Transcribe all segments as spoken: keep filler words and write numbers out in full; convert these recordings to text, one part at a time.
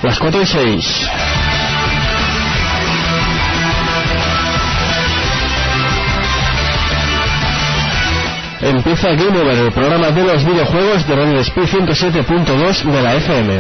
Las cuatro y seis. Empieza Game Over, el programa de los videojuegos de Radio Despí ciento siete punto dos de la F M.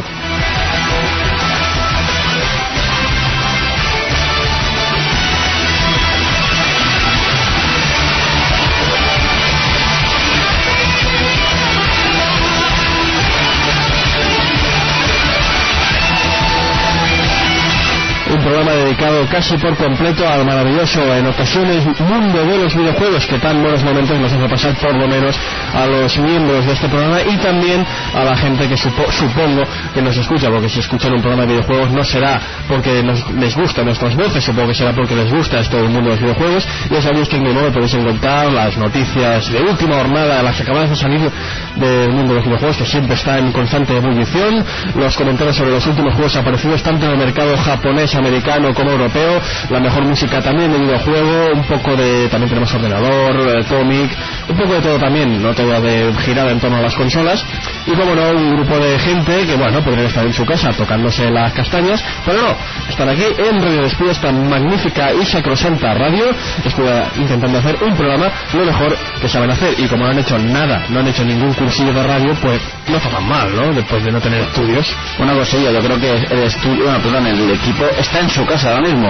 Un programa dedicado casi por completo al maravilloso, en ocasiones, mundo de los videojuegos que tan buenos momentos nos hace pasar, por lo menos a los miembros de este programa y también a la gente que supo, supongo que nos escucha, porque si escuchan un programa de videojuegos no será porque nos, les gustan nuestras voces, supongo que será porque les gusta esto del mundo de los videojuegos. Ya sabéis que en Game Over podéis encontrar las noticias de última jornada, las que acaban de salir del mundo de los videojuegos, que siempre está en constante ebullición, los comentarios sobre los últimos juegos aparecidos tanto en el mercado japonés, americano como europeo, la mejor música también de videojuego, un poco de, también tenemos ordenador, cómic, un poco de todo también, no todo de girada en torno a las consolas, y como no, un grupo de gente que bueno, podrían estar en su casa tocándose las castañas, pero no, están aquí en Radio Despí, esta magnífica y sacrosanta radio, estuve intentando hacer un programa lo mejor que saben hacer, y como no han hecho nada, no han hecho ningún cursillo de radio, pues no está tan mal, ¿no? Después de no tener estudios. Una cosilla, yo creo que el estudio, bueno, perdón, el equipo está en su casa ahora mismo.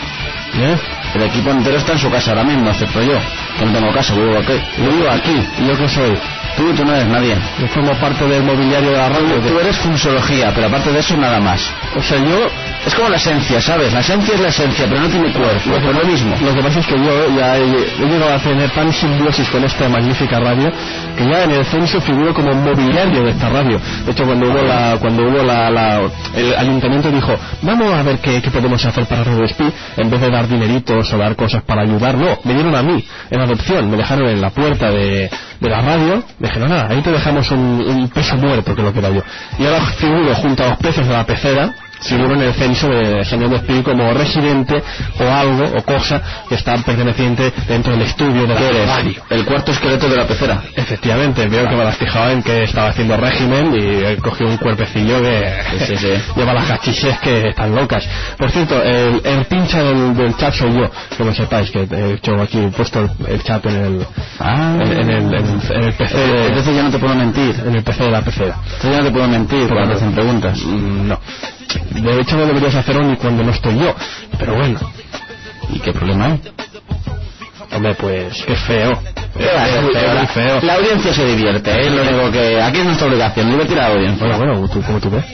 ¿Eh? El equipo entero está en su casa ahora mismo, excepto yo, que no tengo casa, vivo aquí. Yo vivo aquí, ¿y yo qué soy? Tú, tú no eres nadie. Yo formo parte del mobiliario de la radio. Tú, tú eres funcionología, pero aparte de eso nada más. O sea, yo... Es como la esencia, ¿sabes? La esencia es la esencia, pero no tiene cuerpo, lo, lo, lo mismo. Lo que pasa es que yo ya he, he llegado a tener tan simbiosis con esta magnífica radio que ya en el censo figuro como mobiliario de esta radio. De hecho, cuando hubo la, cuando hubo la, la el ayuntamiento dijo, vamos a ver qué, qué podemos hacer para Radio Despí, en vez de dar dineritos o dar cosas para ayudar, no, me dieron a mí en adopción, me dejaron en la puerta de, de la radio, me dijeron, nada, ahí te dejamos un, un peso muerto, que es lo que era yo. Y ahora figuro junto a los precios de la pecera, figuro en el censo de Señor Despí como residente o algo o cosa que está perteneciente dentro del estudio de la radio. El cuarto esqueleto de la pecera. Efectivamente, veo que me has fijado en que estaba haciendo régimen y he cogido un cuerpecillo que sí, sí, sí. lleva las cachiches que están locas. Por cierto, el, el pincha del, del chat soy yo, que lo sepáis, que he hecho aquí, he puesto el, el chat en el, ah, en, en, el, en, el, en el P C. De, entonces ya no te puedo mentir. En el P C de la pecera. Entonces ya no te puedo mentir cuando te hacen preguntas. Mm, no. De hecho no deberías hacerlo ni cuando no estoy yo, pero bueno. ¿Y qué problema hay? Hombre, pues qué feo. Qué feo, feo, la, feo. La audiencia se divierte, ¿eh? Lo único que aquí es nuestra obligación, divertir a la audiencia. Bueno, bueno, ¿tú, ¿cómo tú ves?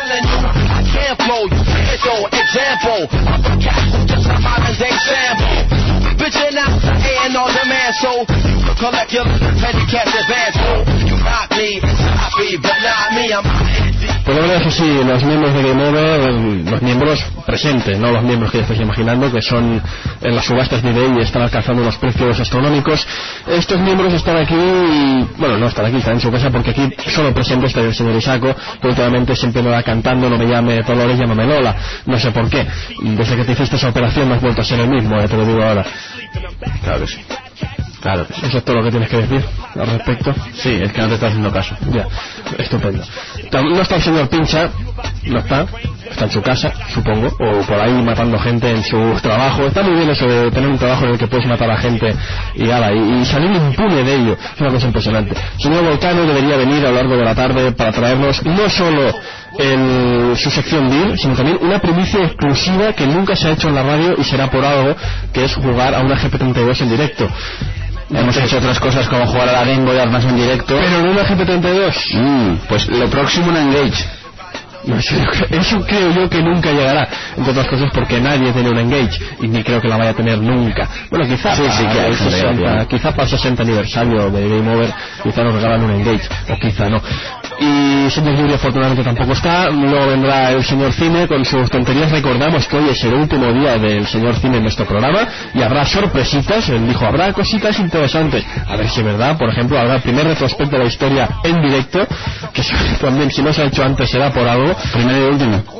Pues la verdad es que sí, los miembros de Game Over, los miembros presentes, no los miembros que ya estáis imaginando, que son en las subastas de eBay y están alcanzando unos precios astronómicos. Estos miembros están aquí, y, bueno, no están aquí, están en su casa, porque aquí solo presente está el señor Isaco, que últimamente siempre me va cantando, no me llame Dolores, llámame Lola, no sé por qué. Desde que te hiciste esa operación no has vuelto a ser el mismo, eh, te lo digo ahora. Claro que sí. Claro, eso es todo lo que tienes que decir al respecto. Sí, es que no te está haciendo caso. Ya, estupendo. No está el señor Pincha, no está, está en su casa, supongo, o por ahí matando gente en su trabajo. Está muy bien eso de tener un trabajo en el que puedes matar a gente y, ala, y, y salir impune de ello. Es una cosa impresionante. El señor Volcano debería venir a lo largo de la tarde para traernos no solo en su sección D I R, sino también una primicia exclusiva que nunca se ha hecho en la radio y será por algo, que es jugar a una G P treinta y dos en directo. Hemos hecho otras cosas como jugar a la Game Boy Advance en directo. Pero en una G P treinta y dos. Mm, pues lo próximo en Engage. No, eso, eso creo yo que nunca llegará, entre otras cosas porque nadie tiene una Engage y ni creo que la vaya a tener nunca. Bueno, quizá sí, para, sí, que el sesenta, quizá para el sesenta aniversario de Game Over quizá nos regalan un Engage, o quizá no. Y señor Yuri afortunadamente tampoco está. Luego vendrá el señor Cine con sus tonterías. Recordamos que hoy es el último día del señor Cine en nuestro programa y habrá sorpresitas. Él dijo, habrá cositas interesantes. A ver si es verdad. Por ejemplo, habrá el primer retrospecto de la historia en directo, que también si no se ha hecho antes será por algo. Primero y último.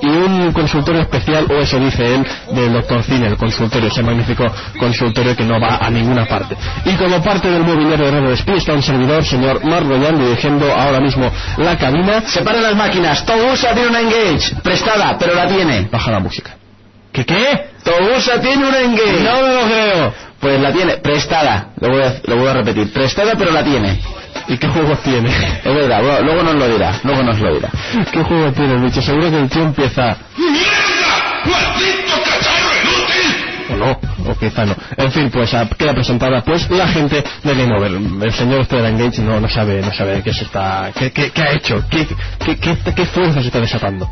y un consultorio especial, o eso dice él, del doctor Cine, el consultorio, ese magnífico consultorio que no va a ninguna parte. Y como parte del mobiliario de Radio Despí está un servidor, señor Marc Royan, dirigiendo ahora mismo la cabina. Separen las máquinas. Togusa tiene una Engage prestada, pero la tiene. Baja la música. ¿Qué qué? Togusa tiene una Engage. No me lo creo. Pues la tiene prestada. Lo voy a, lo voy a repetir. Prestada, pero la tiene. ¿Y qué juegos tiene? Es verdad, luego, luego nos lo dirá. Luego nos lo dirá. ¿Qué juego tiene el bicho? Seguro que el tío empieza. ¡Mierda! ¡Maldito cacharro inútil! O no, o quizá no. En fin, pues a, queda presentada pues la gente de Game Over. El señor este de la Engage no, no sabe, no sabe qué se está, qué, qué, qué ha hecho, qué, qué, qué, qué fuerza se está desatando.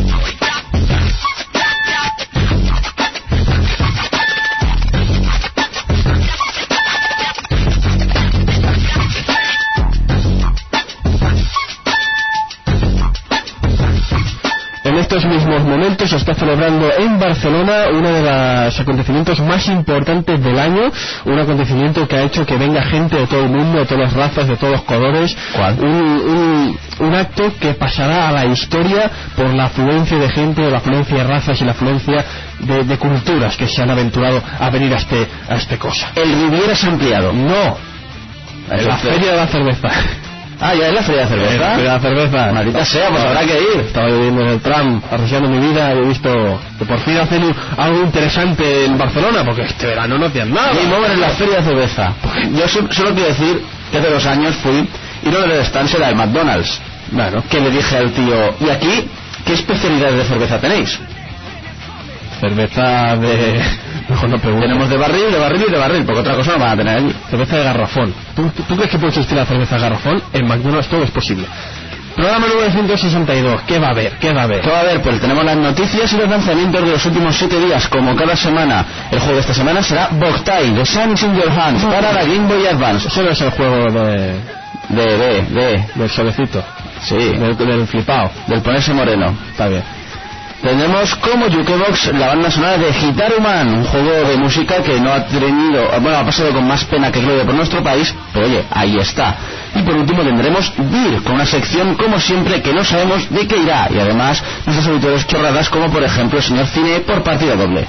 En estos mismos momentos se está celebrando en Barcelona uno de los acontecimientos más importantes del año, un acontecimiento que ha hecho que venga gente de todo el mundo, de todas las razas, de todos los colores. ¿Cuál? Un, un, un acto que pasará a la historia por la afluencia de gente, o la afluencia de razas y la afluencia de, de culturas que se han aventurado a venir a este, a este cosa. El Riviera es ampliado. No, la Feria de la Cerveza. Ah, ya es la feria de cerveza. La feria de la cerveza. Maldita sea, pues habrá que ir. Estaba viviendo en el tram, arreciando mi vida, y he visto que por fin hacen un, algo interesante en Barcelona, porque este verano no hacían nada. Y mover en la feria de cerveza. Yo so- solo quiero decir que hace dos años fui y uno de los stands era el McDonald's. Bueno, Que le dije al tío, ¿y aquí qué especialidades de cerveza tenéis? cerveza de... Mejor no pregunto. Tenemos de barril, de barril y de barril, porque otra cosa no van a tener allí. Cerveza de garrafón. ¿Tú, tú, tú crees que puede existir la cerveza de garrafón? En McDonald's todo es posible. Programa número ciento sesenta y dos. ¿Qué va a haber? ¿Qué va a haber? ¿Qué va a haber? Pues tenemos las noticias y los lanzamientos de los últimos siete días, como cada semana. El juego de esta semana será Boktai, The Sun is in Your Hands, para la Game Boy Advance. Eso no es el juego de... De, de, de... del solecito. Sí, Del, del flipao. del ponerse moreno. Está bien. Tenemos como Jukebox la banda sonora de Gitaru Man, un juego de música que no ha tenido, bueno, ha pasado con más pena que gloria por nuestro país, pero oye, ahí está. Y por último tendremos Beer, con una sección como siempre que no sabemos de qué irá, y además nuestras habituales chorradas como por ejemplo el señor Cine por partida doble.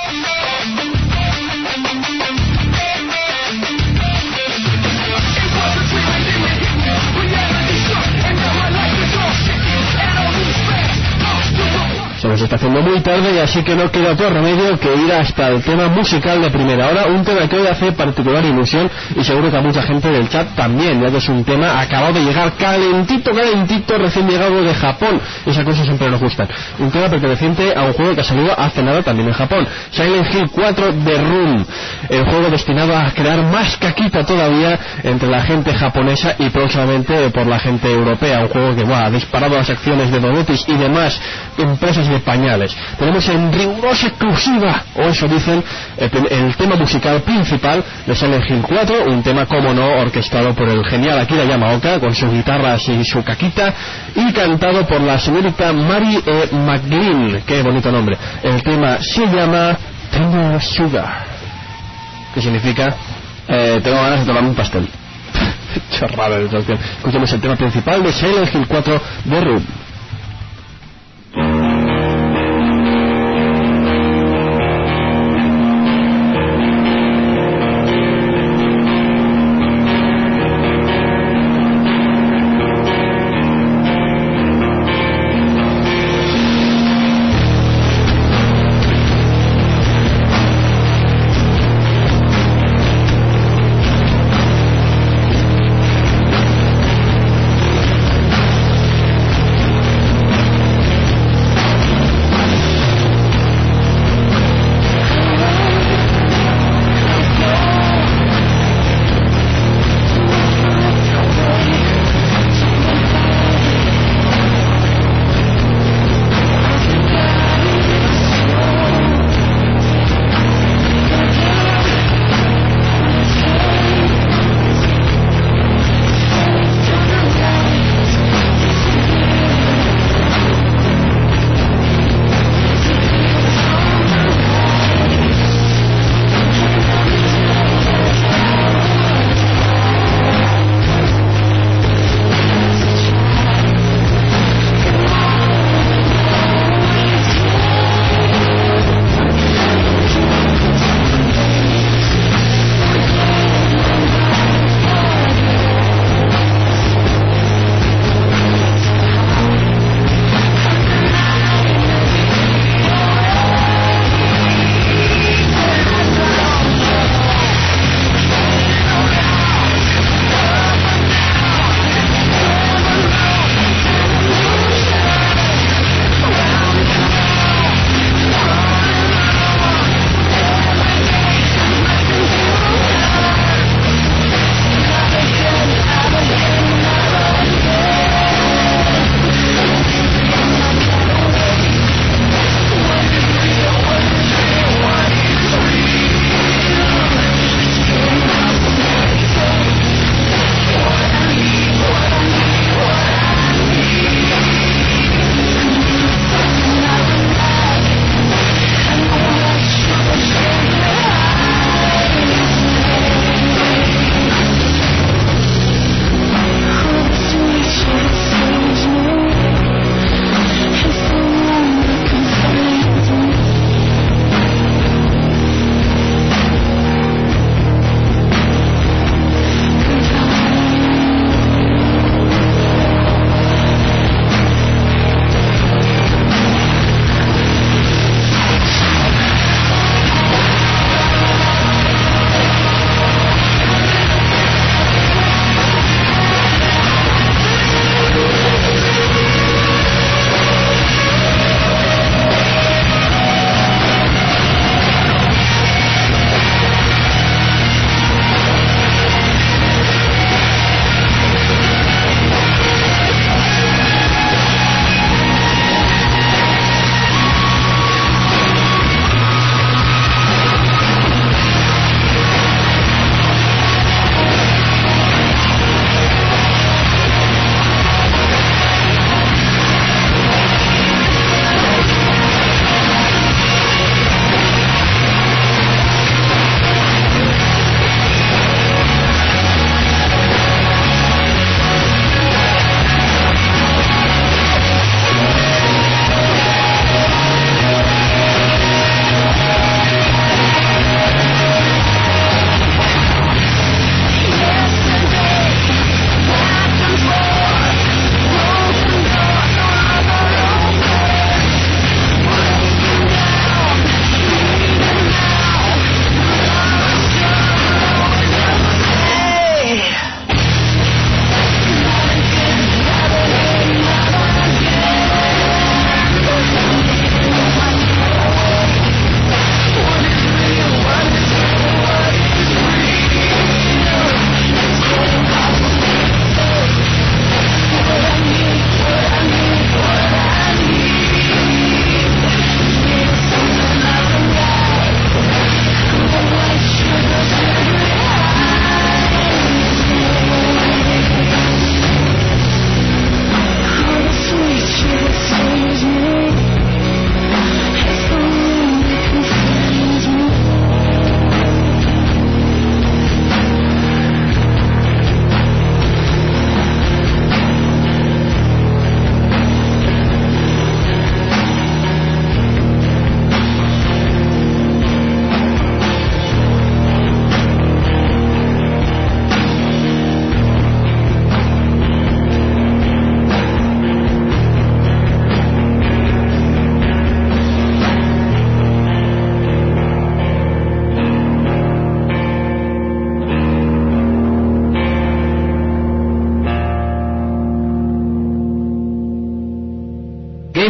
Se nos está haciendo muy tarde y así que no queda otro remedio que ir hasta el tema musical de primera hora, un tema que hoy hace particular ilusión y seguro que a mucha gente del chat también, ya que es un tema acabado de llegar calentito, calentito, recién llegado de Japón. Esas cosas siempre nos gustan. Un tema perteneciente a un juego que ha salido hace nada también en Japón, Silent Hill cuatro The Room, el juego destinado a crear más caquita todavía entre la gente japonesa y próximamente por la gente europea, un juego que bueno, ha disparado las acciones de Donetis y demás empresas de pañales. Tenemos en rigurosa exclusiva, o eso dicen, el, el tema musical principal de Silent Hill cuatro, un tema como no orquestado por el genial Akira Yamaoka con sus guitarras y su caquita y cantado por la señorita Mary E. McGlynn, qué bonito nombre. El tema se llama Tender Sugar, que significa Eh, tengo ganas de tomarme un pastel. chorrada de traducción. Escuchemos el tema principal de Silent Hill cuatro The Room.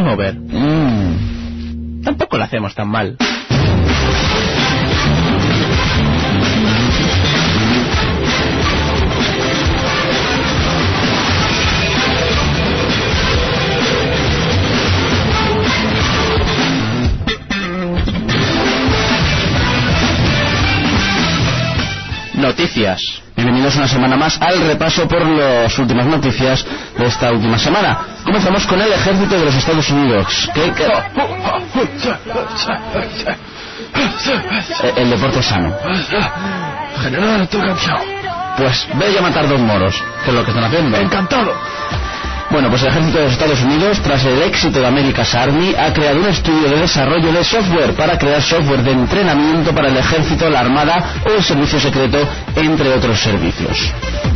Over. Mm. Tampoco lo hacemos tan mal. Noticias. Bienvenidos una semana más al repaso por las últimas noticias de esta última semana. Comenzamos con el ejército de los Estados Unidos. ¿Qué, qué? El, el deporte sano. General, estoy cansado. Pues ve a matar dos moros, que es lo que están haciendo. Encantado. Bueno, pues el ejército de los Estados Unidos, tras el éxito de America's Army, ha creado un estudio de desarrollo de software para crear software de entrenamiento para el ejército, la armada o el servicio secreto, entre otros servicios.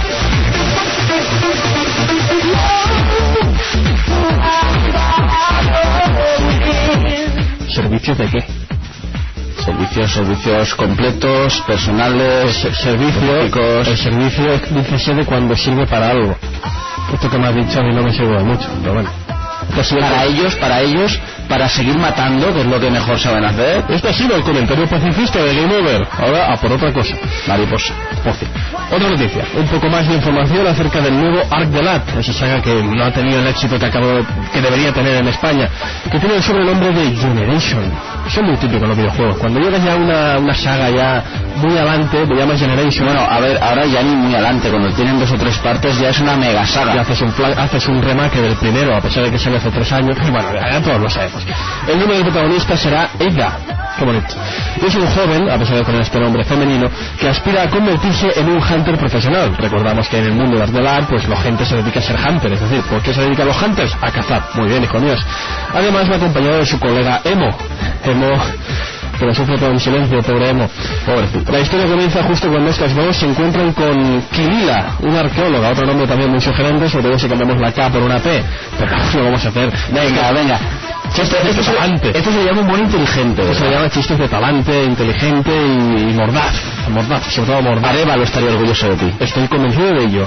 ¿Servicios de qué? Servicios, servicios completos, personales, servicios. El servicio dícese de cuando sirve para algo. Esto que me has dicho a mí no me sirve mucho, pero bueno. Para ellos, para ellos, para seguir matando, que es lo que mejor saben hacer. Este ha sido el comentario pacifista de Game Over. Ahora a por otra cosa. Mariposa. Ocio. Otra noticia. Un poco más de información acerca del nuevo Arc de Lat, esa saga que no ha tenido el éxito que acabó, que debería tener en España, que tiene el sobrenombre de Generation. Son muy típicos los videojuegos. Cuando llegas ya a una, una saga ya muy adelante, te llamas Generation. Bueno, a ver, ahora ya ni muy adelante. Cuando tienen dos o tres partes ya es una mega saga. Y haces un, haces un remake del primero, a pesar de que sale hace tres años. Y bueno, ya todos lo sabemos. El nombre del protagonista será Eda. Qué bonito. Y es un joven, a pesar de tener este nombre femenino, que aspira a convertirse en un hunter profesional. Recordamos que en el mundo de Arc de Lat, pues la gente se dedica a ser hunter. Es decir, ¿por qué se dedican los hunters? A cazar. Muy bien, hijo mío. Además va acompañado de su colega Emo. Emo, pero sufre todo en silencio, pobre Emo. Pobrecito. La historia comienza justo cuando estos dos se encuentran con Kilila, una arqueóloga, otro nombre también muy sugerente, sobre todo si cambiamos la K por una P. Pero lo vamos a hacer. Venga, venga. Esto, esto, se, esto se llama un buen inteligente. Esto se llama chistes de talante, inteligente y, y mordaz. Mordaz, sobre todo mordaz. Arevalo estaría orgulloso de ti. Estoy convencido de ello.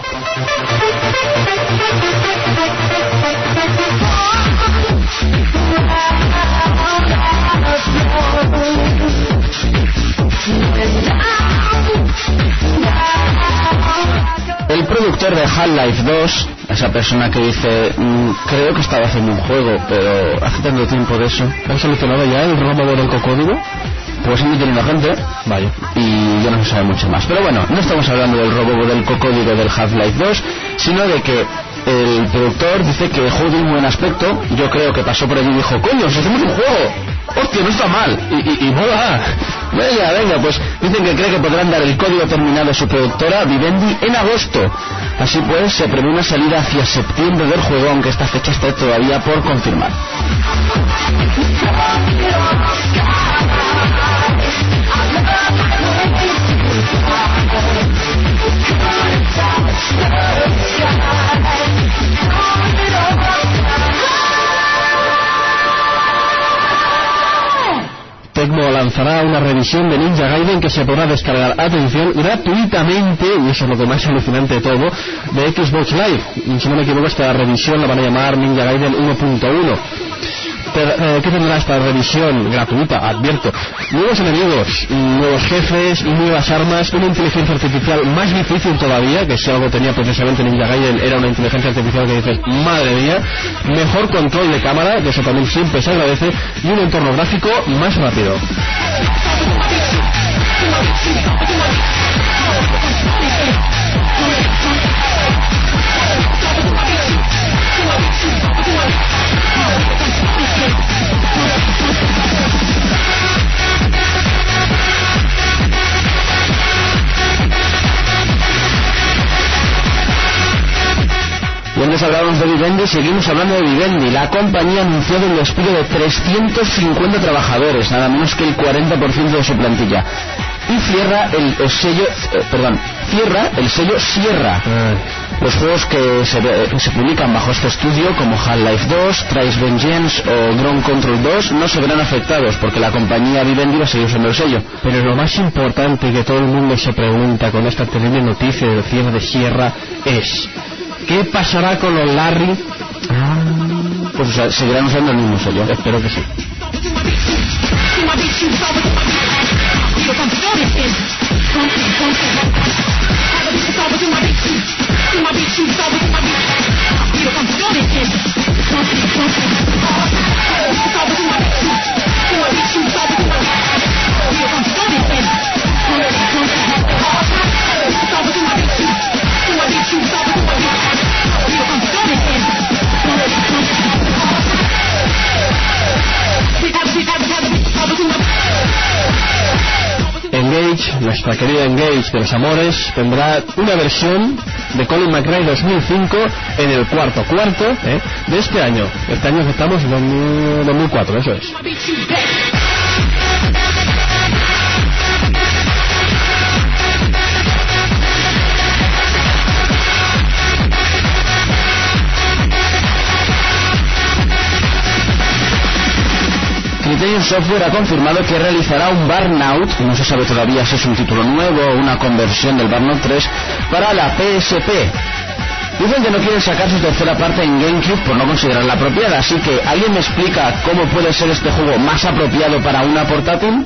El productor de Half-Life dos, esa persona que dice, mmm, creo que estaba haciendo un juego, pero hace tanto tiempo de eso. ¿Han solucionado ya el robo del cocodrilo? Pues han detenido a gente. Vaya. Y ya no se sabe mucho más. Pero bueno, no estamos hablando del robo del cocodrilo del Half-Life dos, sino de que el productor dice que el juego tiene un buen aspecto. Yo creo que pasó por allí y dijo, coño, si hacemos un juego, hostia, no está mal. Y, y, y mola. Venga, venga, pues dicen que cree que podrán dar el código terminado a su productora Vivendi en agosto. Así pues, se prevé una salida hacia septiembre del juego, aunque esta fecha esté todavía por confirmar. Tecmo lanzará una revisión de Ninja Gaiden que se podrá descargar, atención, gratuitamente, y eso es lo que más alucinante de todo, de Xbox Live. Y si no me equivoco, esta revisión la van a llamar Ninja Gaiden uno punto uno. Eh, ¿Qué tendrá esta revisión gratuita? Advierto, nuevos enemigos, nuevos jefes, nuevas armas, una inteligencia artificial más difícil todavía, que si algo tenía precisamente Ninja Gaiden era una inteligencia artificial que dices, madre mía, mejor control de cámara, que eso también siempre se agradece, y un entorno gráfico más rápido. Y antes hablábamos de Vivendi, seguimos hablando de Vivendi. La compañía ha anunciado el despido de trescientos cincuenta trabajadores, nada menos que el cuarenta por ciento de su plantilla. Y cierra el, el sello, eh, perdón, cierra el sello Sierra. Mm. Los juegos que se, que se publican bajo este estudio, como Half-Life dos, Trace Vengeance o Ground Control dos, no se verán afectados porque la compañía Vivendi va a seguir usando el sello. Pero lo más importante que todo el mundo se pregunta con esta terrible noticia del cierre de Sierra es: ¿qué pasará con los Larry? Ah. pues o sea, seguirán usando el mismo sello. Espero que sí. Engage, nuestra querida Engage de los amores, tendrá una versión de Colin McRae dos mil cinco en el cuarto cuarto ¿eh? de este año. Este año que estamos en dos mil cuatro, eso es. Criterion Software ha confirmado que realizará un Burnout, no se sabe todavía si es un título nuevo o una conversión del Burnout tres, para la P S P. Dicen que no quieren sacar su tercera parte en GameCube por no considerarla apropiada, así que ¿alguien me explica cómo puede ser este juego más apropiado para una portátil?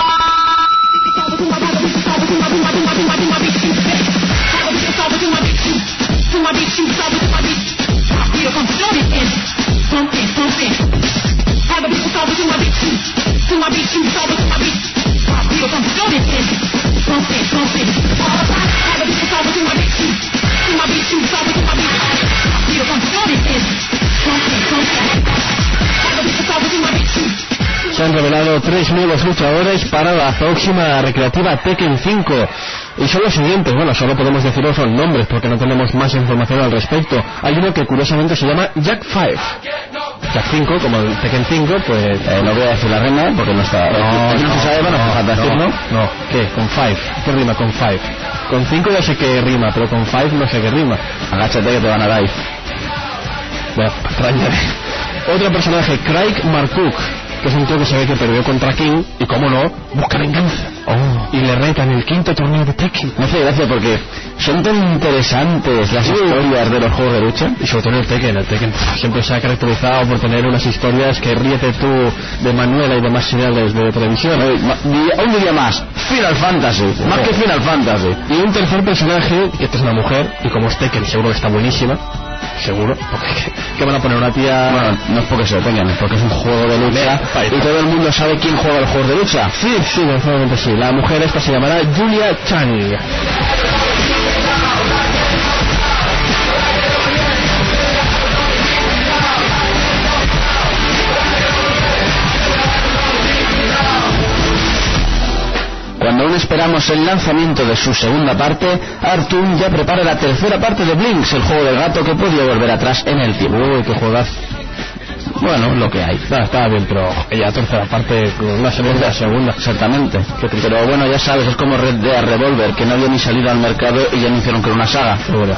Se han revelado tres nuevos luchadores para la próxima recreativa Tekken cinco. Y son los siguientes, bueno, solo podemos deciros los nombres porque no tenemos más información al respecto. Hay uno que curiosamente se llama Jack cinco. Jack cinco, como el Tekken cinco, pues... Eh, no voy a decir la rima porque no está... No, no, no se sabe, bueno, no, pues decir, no, ¿no? no, ¿qué? Con five. ¿Qué rima con five? Con cinco ya sé que rima, pero con five no sé qué rima. Agáchate que te van a dar. Bueno, extrañaré. Otro personaje, Craig Marcook, que es un tío que se ve que perdió contra King y, como no, busca venganza. Oh. Y le reta en el quinto torneo de Tekken. Me hace gracia porque son tan interesantes las historias de los juegos de lucha. Y sobre todo en el Tekken. El Tekken siempre se ha caracterizado por tener unas historias que ríete tú de Manuela y demás señales de televisión. Un día más, Final Fantasy. Oh. Más que Final Fantasy. Y un tercer personaje, que esta es una mujer, y como es Tekken seguro que está buenísima. Seguro, porque ¿qué van a poner una tía? Bueno, no es porque se lo tengan, es porque es un juego de lucha y todo el mundo sabe quién juega los juegos de lucha. Sí, sí, naturalmente sí. La mujer esta se llamará Julia Chang. Cuando aún esperamos el lanzamiento de su segunda parte, Artun ya prepara la tercera parte de Blinks, el juego del gato que podía volver atrás en el tiempo. Uy, qué juegas. Bueno, lo que hay. Ah, estaba bien, pero ya tercera parte con una segunda, segunda. Exactamente. Pero bueno, ya sabes, es como Red Dead Revolver, que no había ni salido al mercado y ya anunciaron que era una saga. Segura.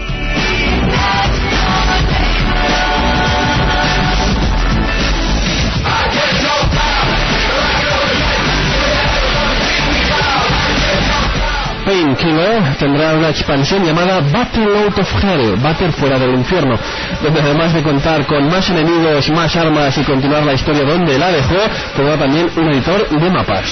Painkiller tendrá una expansión llamada Battle Out of Hell, Battle fuera del infierno, donde además de contar con más enemigos, más armas y continuar la historia donde la dejó, tendrá también un editor de mapas.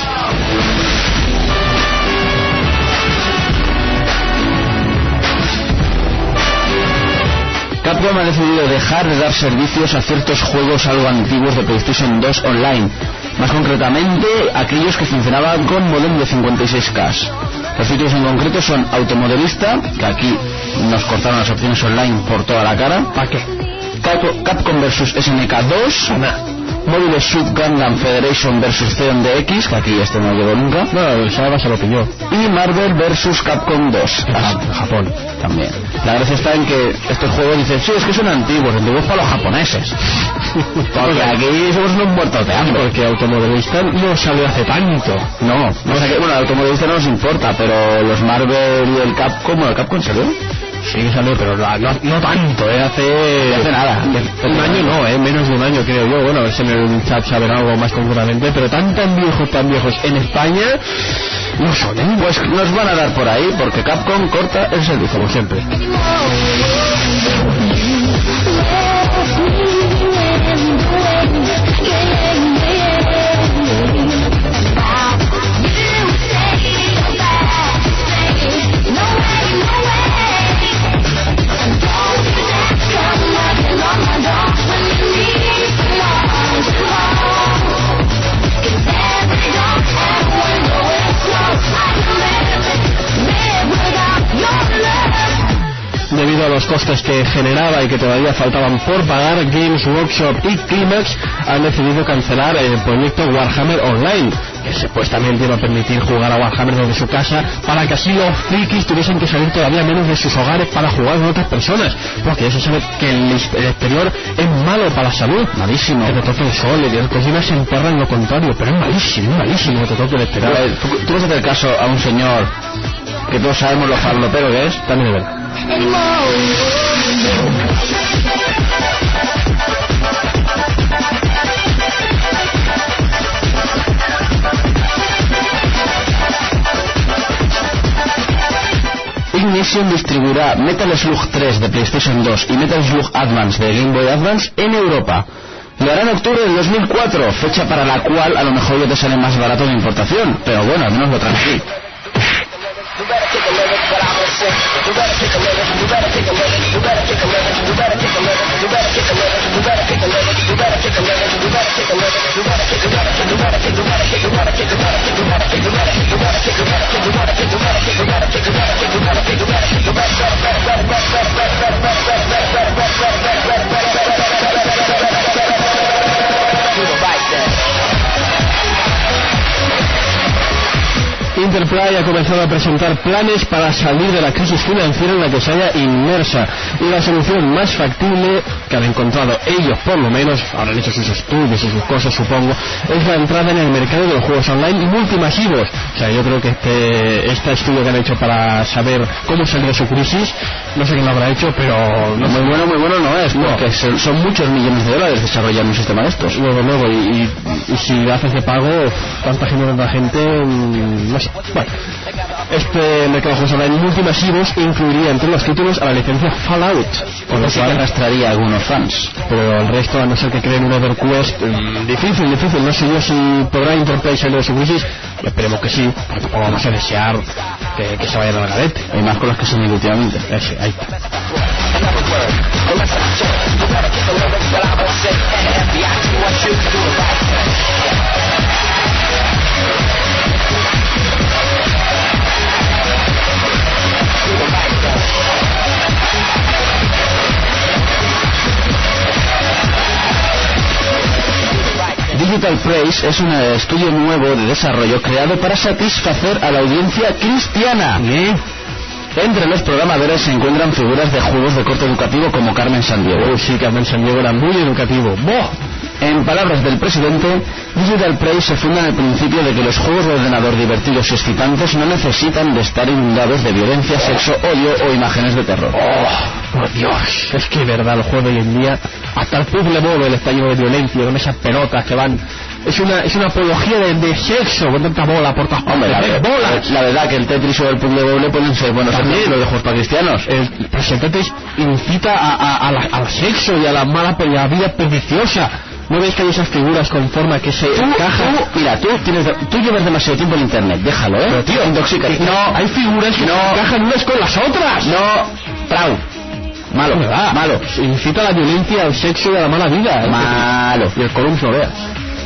Capcom ha decidido dejar de dar servicios a ciertos juegos algo antiguos de PlayStation dos Online, más concretamente aquellos que funcionaban con modem de cincuenta y seis K. Los títulos en concreto son Automodelista, que aquí nos cortaron las opciones online por toda la cara. ¿Para qué? Capcom versus S N K dos. Mobile Suit Gundam Federation versus C on D X, que aquí este no llegó nunca. No, el Saba se lo pilló. Y Marvel versus Capcom dos. En Japón. También. La gracia está en que estos juegos dicen, sí, es que son antiguos, antiguos para los japoneses. Porque aquí somos unos muertos de hambre. Porque Automodelista no salió hace tanto. No, no o sea que, bueno, el Automodelista no nos importa, pero los Marvel y el Capcom, bueno, el Capcom salió. Sí que salió, pero no, no, no tanto, ¿eh? Hace... No hace nada. Un año no, ¿eh? Menos de un año creo yo. Bueno, a ver si en el chat saben algo más concretamente, pero tan tan viejos, tan viejos en España no son, ¿eh? Pues nos van a dar por ahí, porque Capcom corta el servicio, como siempre. costes que generaba y que todavía faltaban por pagar, Games Workshop y Climax han decidido cancelar el proyecto Warhammer Online, que supuestamente iba a permitir jugar a Warhammer desde su casa, para que así los frikis tuviesen que salir todavía menos de sus hogares para jugar con otras personas, porque ya se sabe que el, el exterior es malo para la salud, malísimo, que te toque el sol y el cocina se enterra en lo contrario, pero es malísimo, malísimo que te toque el exterior. Ver, ¿tú, tú vas a hacer caso a un señor que todos sabemos lo farlopero que es? También es verdad. Ignition distribuirá Metal Slug tres de PlayStation dos y Metal Slug Advance de Game Boy Advance en Europa. Lo hará en octubre del dos mil cuatro, fecha para la cual a lo mejor ya te sale más barato de importación, pero bueno, al menos lo traen aquí. Interplay ha comenzado a presentar planes para salir de la crisis financiera en la que se haya inmersa, y la solución más factible que han encontrado ellos, por lo menos, habrán hecho sus estudios y sus cosas, supongo, es la entrada en el mercado de los juegos online y multimasivos. O sea, yo creo que este este estudio que han hecho para saber cómo salir de su crisis, no sé quién lo habrá hecho, pero no, muy bueno, muy bueno no es, porque no. son muchos millones de dólares desarrollar un sistema de estos. Luego, luego, y, y, y si haces de pago, tanta gente, tanta gente, no sé. Bueno, este mercado de juegos online multimasivos incluiría entre los títulos a la licencia Fallout, con lo cual arrastraría a algunos fans, pero el resto, a no ser que creen un EverQuest, mmm, difícil, difícil, no sé yo si podrá Interplay salir de su crisis, esperemos que sí, pero tampoco vamos a desear que, que se vayan al garete, hay más con las que se han ido últimamente. Ese, ahí está. Digital Praise es un estudio nuevo de desarrollo creado para satisfacer a la audiencia cristiana. ¿Eh? Entre los programadores se encuentran figuras de juegos de corte educativo como Carmen Sandiego. Oh, sí, Carmen Sandiego era muy educativo. ¡Boh! En palabras del presidente, Digital Praise se funda en el principio de que los juegos de ordenador divertidos y excitantes no necesitan de estar inundados de violencia, sexo, odio o imágenes de terror. ¡Oh, por Dios! Es que, verdad, los juegos de hoy en día, hasta el puzzle móvil está lleno de violencia, con esas pelotas que van... Es una es una apología de, de sexo, con tanta bola por todas partes. La, ¿eh? bolas. La verdad que el Tetris o el puzzle doble pueden ser buenos ejemplos de juegos para cristianos. El, pues el Tetris incita a, a, a la, al sexo y a la mala y a la vida perniciosa. ¿No ves que hay esas figuras con forma que se tú, encajan? Tú, mira, tú, tienes, tú llevas demasiado tiempo en internet, déjalo, ¿eh? Pero tío, intoxica. No, hay figuras que no encajan unas con las otras. No, Prau. Malo, ¿verdad? Malo. Incita a la violencia, al sexo y a la mala vida. ¿eh? Malo. Y el column no veas.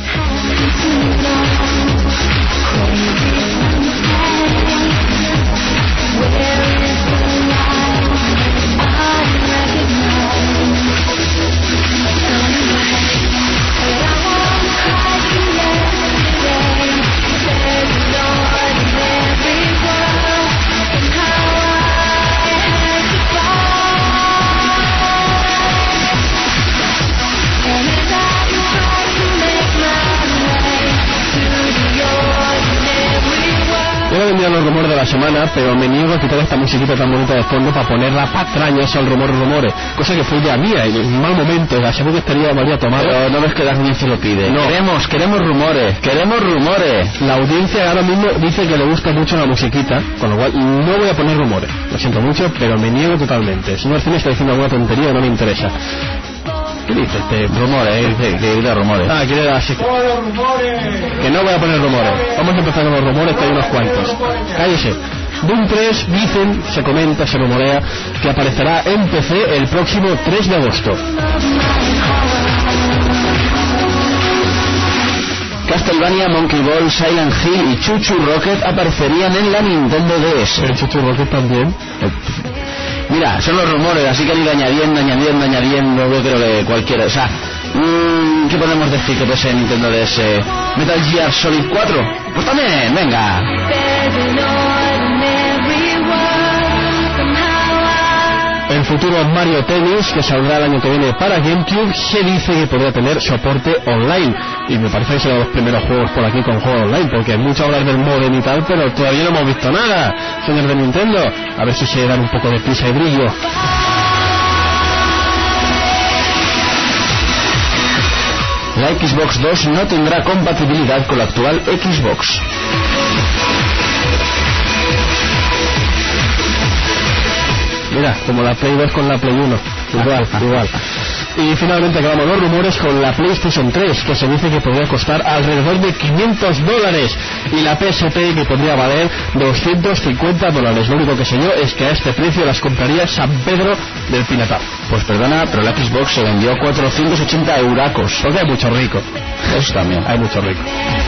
Yo he vendido los rumores de la semana, pero me niego a quitar esta musiquita tan bonita de fondo para ponerla patrañas al rumor rumores, cosa que fue idea mía y en un mal momento, la seguro que estaría María tomada. Pero no ves que la audiencia lo pide. No. Queremos, queremos rumores, queremos rumores. La audiencia ahora mismo dice que le gusta mucho la musiquita, con lo cual no voy a poner rumores. Lo siento mucho, pero me niego totalmente. El señor Cine está diciendo alguna tontería, no me interesa. ¿Qué dice este? Rumores, eh, dice que quiere rumores. Ah, quiere dar así. Que no voy a poner rumores. Vamos a empezar con los rumores, que hay unos cuantos. Cállese. Doom tres, dicen, se comenta, se rumorea, que aparecerá en P C el próximo tres de agosto. Castlevania, Monkey Ball, Silent Hill y Chuchu Rocket aparecerían en la Nintendo D S. ¿El Chuchu Rocket también? Mira, Mira, son los rumores, así que han ido añadiendo, añadiendo, añadiendo, yo creo que cualquiera, o sea, mmm, ¿qué podemos decir que pese Nintendo D S? Metal Gear Solid cuatro, pues también, venga. El futuro Mario Tennis, que saldrá el año que viene para GameCube, se dice que podría tener soporte online. Y me parece que serán los primeros juegos por aquí con juego online, porque hay muchas hablar del modem y tal, pero todavía no hemos visto nada, señor de Nintendo. A ver si se dan un poco de prisa y brillo. La Xbox dos no tendrá compatibilidad con la actual Xbox. Mira, como la Play dos con la Play uno. Igual, igual. Y finalmente acabamos los rumores con la PlayStation tres, que se dice que podría costar alrededor de quinientos dólares, y la P S P que podría valer doscientos cincuenta dólares. Lo único que sé yo es que a este precio las compraría San Pedro del Pinatar. Pues perdona, pero la Xbox se vendió a cuatrocientos ochenta euracos. Porque hay mucho rico. Eso también. Hay mucho rico.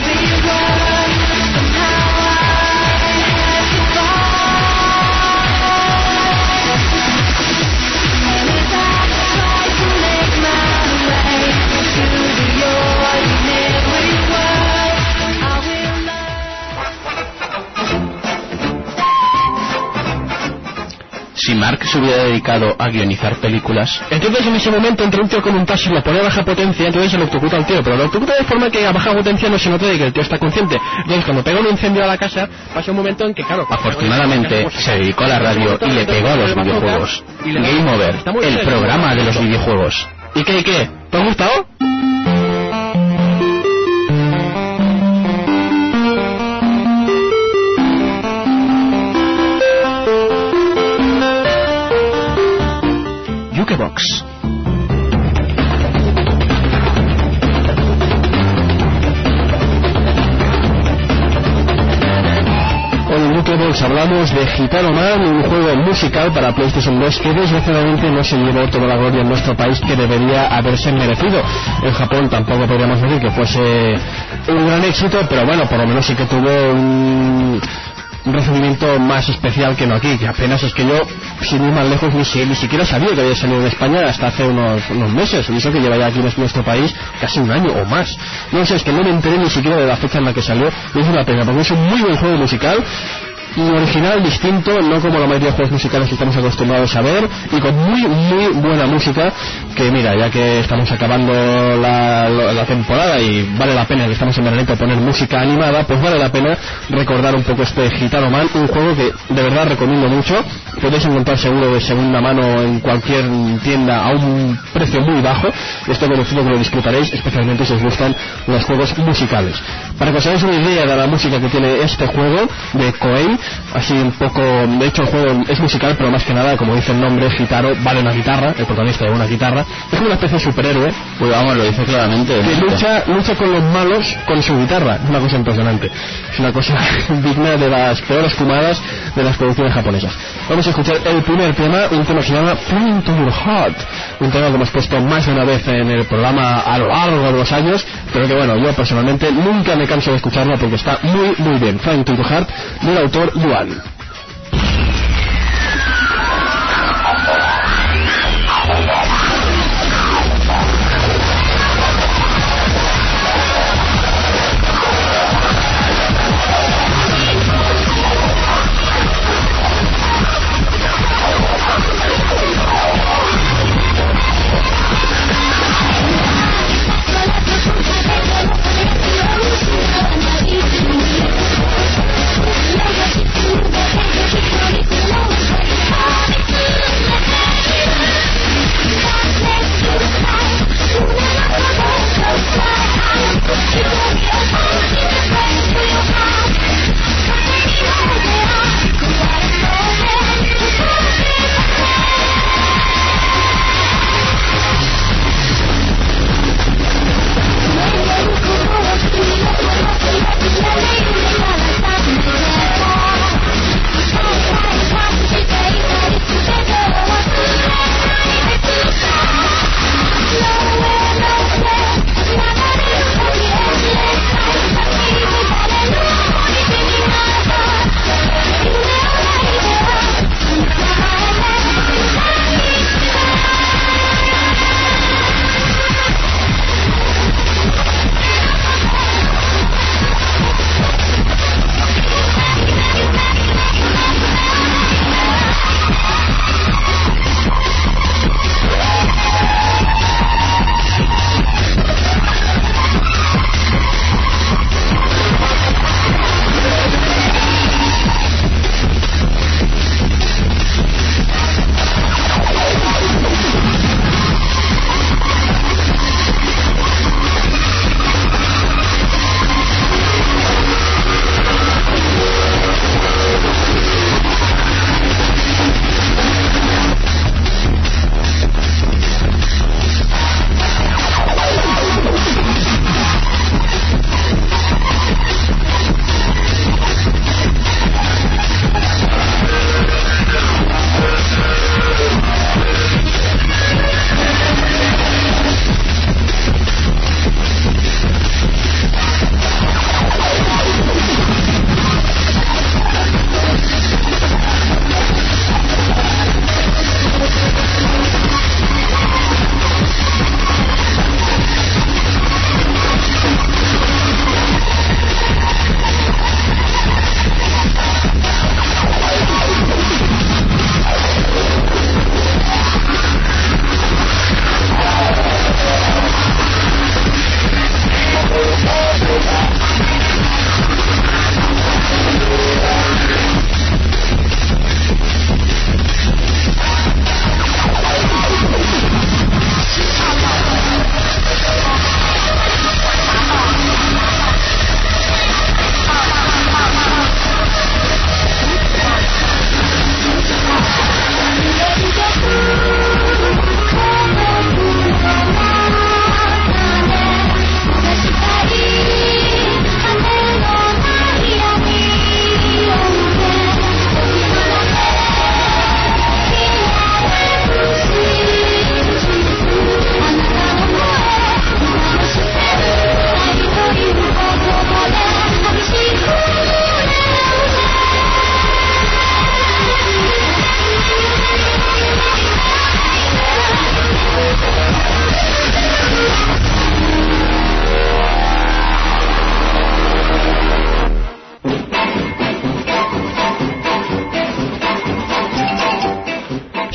Si Mark se hubiera dedicado a guionizar películas... Entonces en ese momento entre un tío con un taxi le pone a baja potencia, entonces se lo electrocuta al tío, pero lo electrocuta de forma que a baja potencia no se note de que el tío está consciente. Entonces cuando pega un incendio a la casa, pasa un momento en que, claro... Afortunadamente se dedicó a la radio y le pegó a los videojuegos. Game Over, el programa de los videojuegos. ¿Y qué, y qué? ¿Te ha gustado? Jukebox. Hoy en Jukebox hablamos de Gitano Man, un juego musical para PlayStation dos que desgraciadamente no se llevó toda la gloria en nuestro país que debería haberse merecido. En Japón tampoco podríamos decir que fuese un gran éxito, pero bueno, por lo menos sí que tuvo un... un recibimiento más especial que no aquí, que apenas es que yo, sin ir más lejos, ni, si, ni siquiera sabía que había salido en España hasta hace unos, unos meses, y eso que lleva ya aquí en nuestro país casi un año o más. No sé, es que no me enteré ni siquiera de la fecha en la que salió, y es una pena, porque es un muy buen juego musical, y original, distinto, no como la mayoría de juegos musicales que estamos acostumbrados a ver, y con muy, muy buena música, que mira, ya que estamos acabando la, la temporada y vale la pena que estamos en veranito poner música animada, pues vale la pena recordar un poco este Gitano Man, un juego que de verdad recomiendo mucho. Podéis encontrar seguro de segunda mano en cualquier tienda a un precio muy bajo. Estoy convencido que lo disfrutaréis, especialmente si os gustan los juegos musicales. Para que os hagáis una idea de la música que tiene este juego de Koei, así un poco, de hecho el juego es musical, pero más que nada, como dice el nombre, Gitano, vale una guitarra, el protagonista de una guitarra, es como una especie de superhéroe, pues vamos, lo dice claramente, que lucha, lucha con los malos con su guitarra, es una cosa impresionante, es una cosa digna de las peores fumadas de las producciones japonesas. Vamos a escuchar el primer tema, un tema que se llama Flying to Your Heart, un tema que hemos puesto más de una vez en el programa a lo largo de los años, pero que bueno, yo personalmente nunca me canso de escucharlo porque está muy muy bien. Flying to Your Heart, del autor Yuan. Thank you.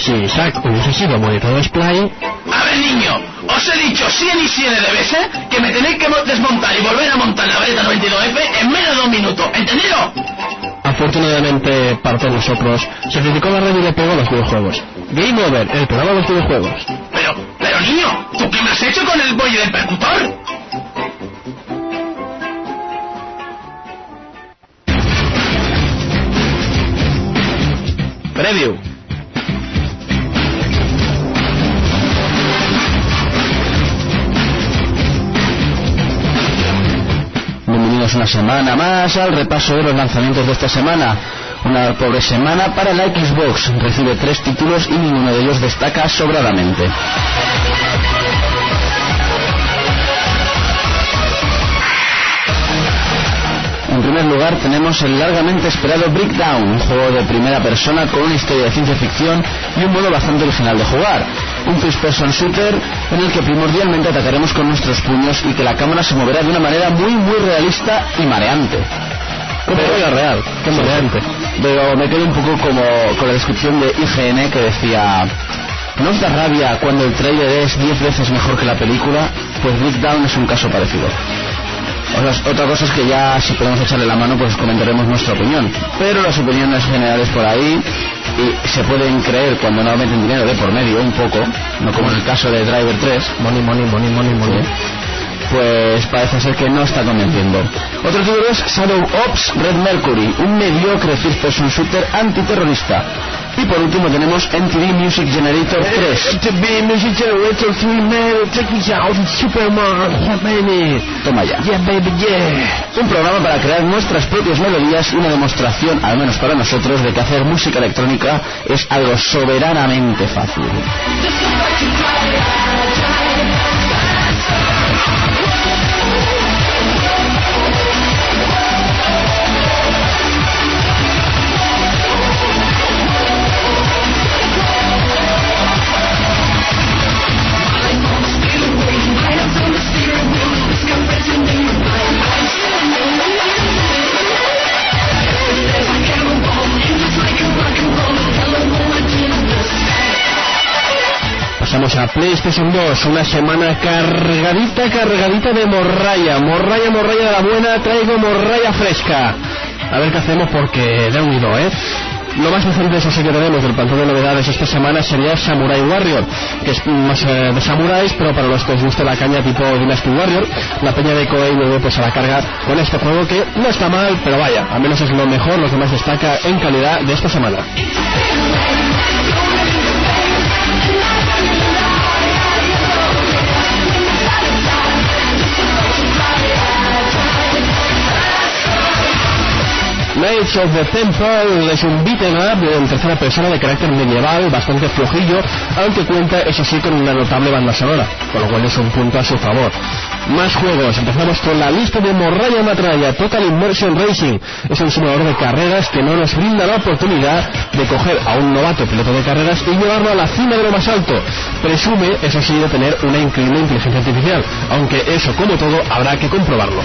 Si Isaac hubiese sido monitor de display... A ver, niño, os he dicho cien y cien de veces que me tenéis que desmontar y volver a montar la vareta noventa y dos F en menos de dos minutos, ¿entendido? Afortunadamente, para todos nosotros, se criticó la red y le pegó a los videojuegos. Game Over, el programa de los videojuegos. Pero, pero niño, ¿tú qué me has hecho con el bolle del percutor? Preview. Bienvenidos una semana más al repaso de los lanzamientos de esta semana. Una pobre semana para la Xbox. Recibe tres títulos y ninguno de ellos destaca sobradamente. En primer lugar tenemos el largamente esperado Breakdown, un juego de primera persona con una historia de ciencia ficción y un modo bastante original de jugar. Un first person shooter en el que primordialmente atacaremos con nuestros puños y que la cámara se moverá de una manera muy muy realista y mareante. Como era real, qué mareante. Pero me quedo un poco como con la descripción de I G N que decía: ¿no os da rabia cuando el trailer es diez veces mejor que la película? Pues Breakdown es un caso parecido. O sea, otra cosa es que ya, si podemos echarle la mano, pues comentaremos nuestra opinión. Pero las opiniones generales por ahí, y se pueden creer cuando no meten dinero de por medio, un poco, no como en el caso de Driver tres. Money, money, money, money, money. Sí. Pues parece ser que no está convenciendo. Otro título es Shadow Ops Red Mercury, un mediocre first person shooter antiterrorista. Y por último tenemos M T V Music Generator tres. M T V Music Generator tres, man, check it out, Superman, yeah, baby. Toma ya. Yeah, baby, yeah. Un programa para crear nuestras propias melodías y una demostración, al menos para nosotros, de que hacer música electrónica es algo soberanamente fácil. Pasamos a PlayStation dos, una semana cargadita, cargadita de morralla, morralla, morralla de la buena, traigo morralla fresca. A ver qué hacemos porque de unido, ¿eh? Lo más reciente, eso sí que tenemos del plantón de novedades esta semana sería Samurai Warrior, que es más eh, de samuráis, pero para los que os guste la caña tipo Dynasty Warrior, la peña de Koei vuelve pues a la carga con este juego que no está mal, pero vaya, al menos es lo mejor, lo que más destaca en calidad de esta semana. Knights of the Temple es un beat'em up en tercera persona de carácter medieval, bastante flojillo, aunque cuenta, eso sí, con una notable banda sonora, con lo cual es un punto a su favor. Más juegos, empezamos con la lista de Morralla Matralla. Total Immersion Racing es un simulador de carreras que no nos brinda la oportunidad de coger a un novato piloto de carreras y llevarlo a la cima de lo más alto. Presume, eso sí, de tener una increíble inteligencia artificial, aunque eso, como todo, habrá que comprobarlo.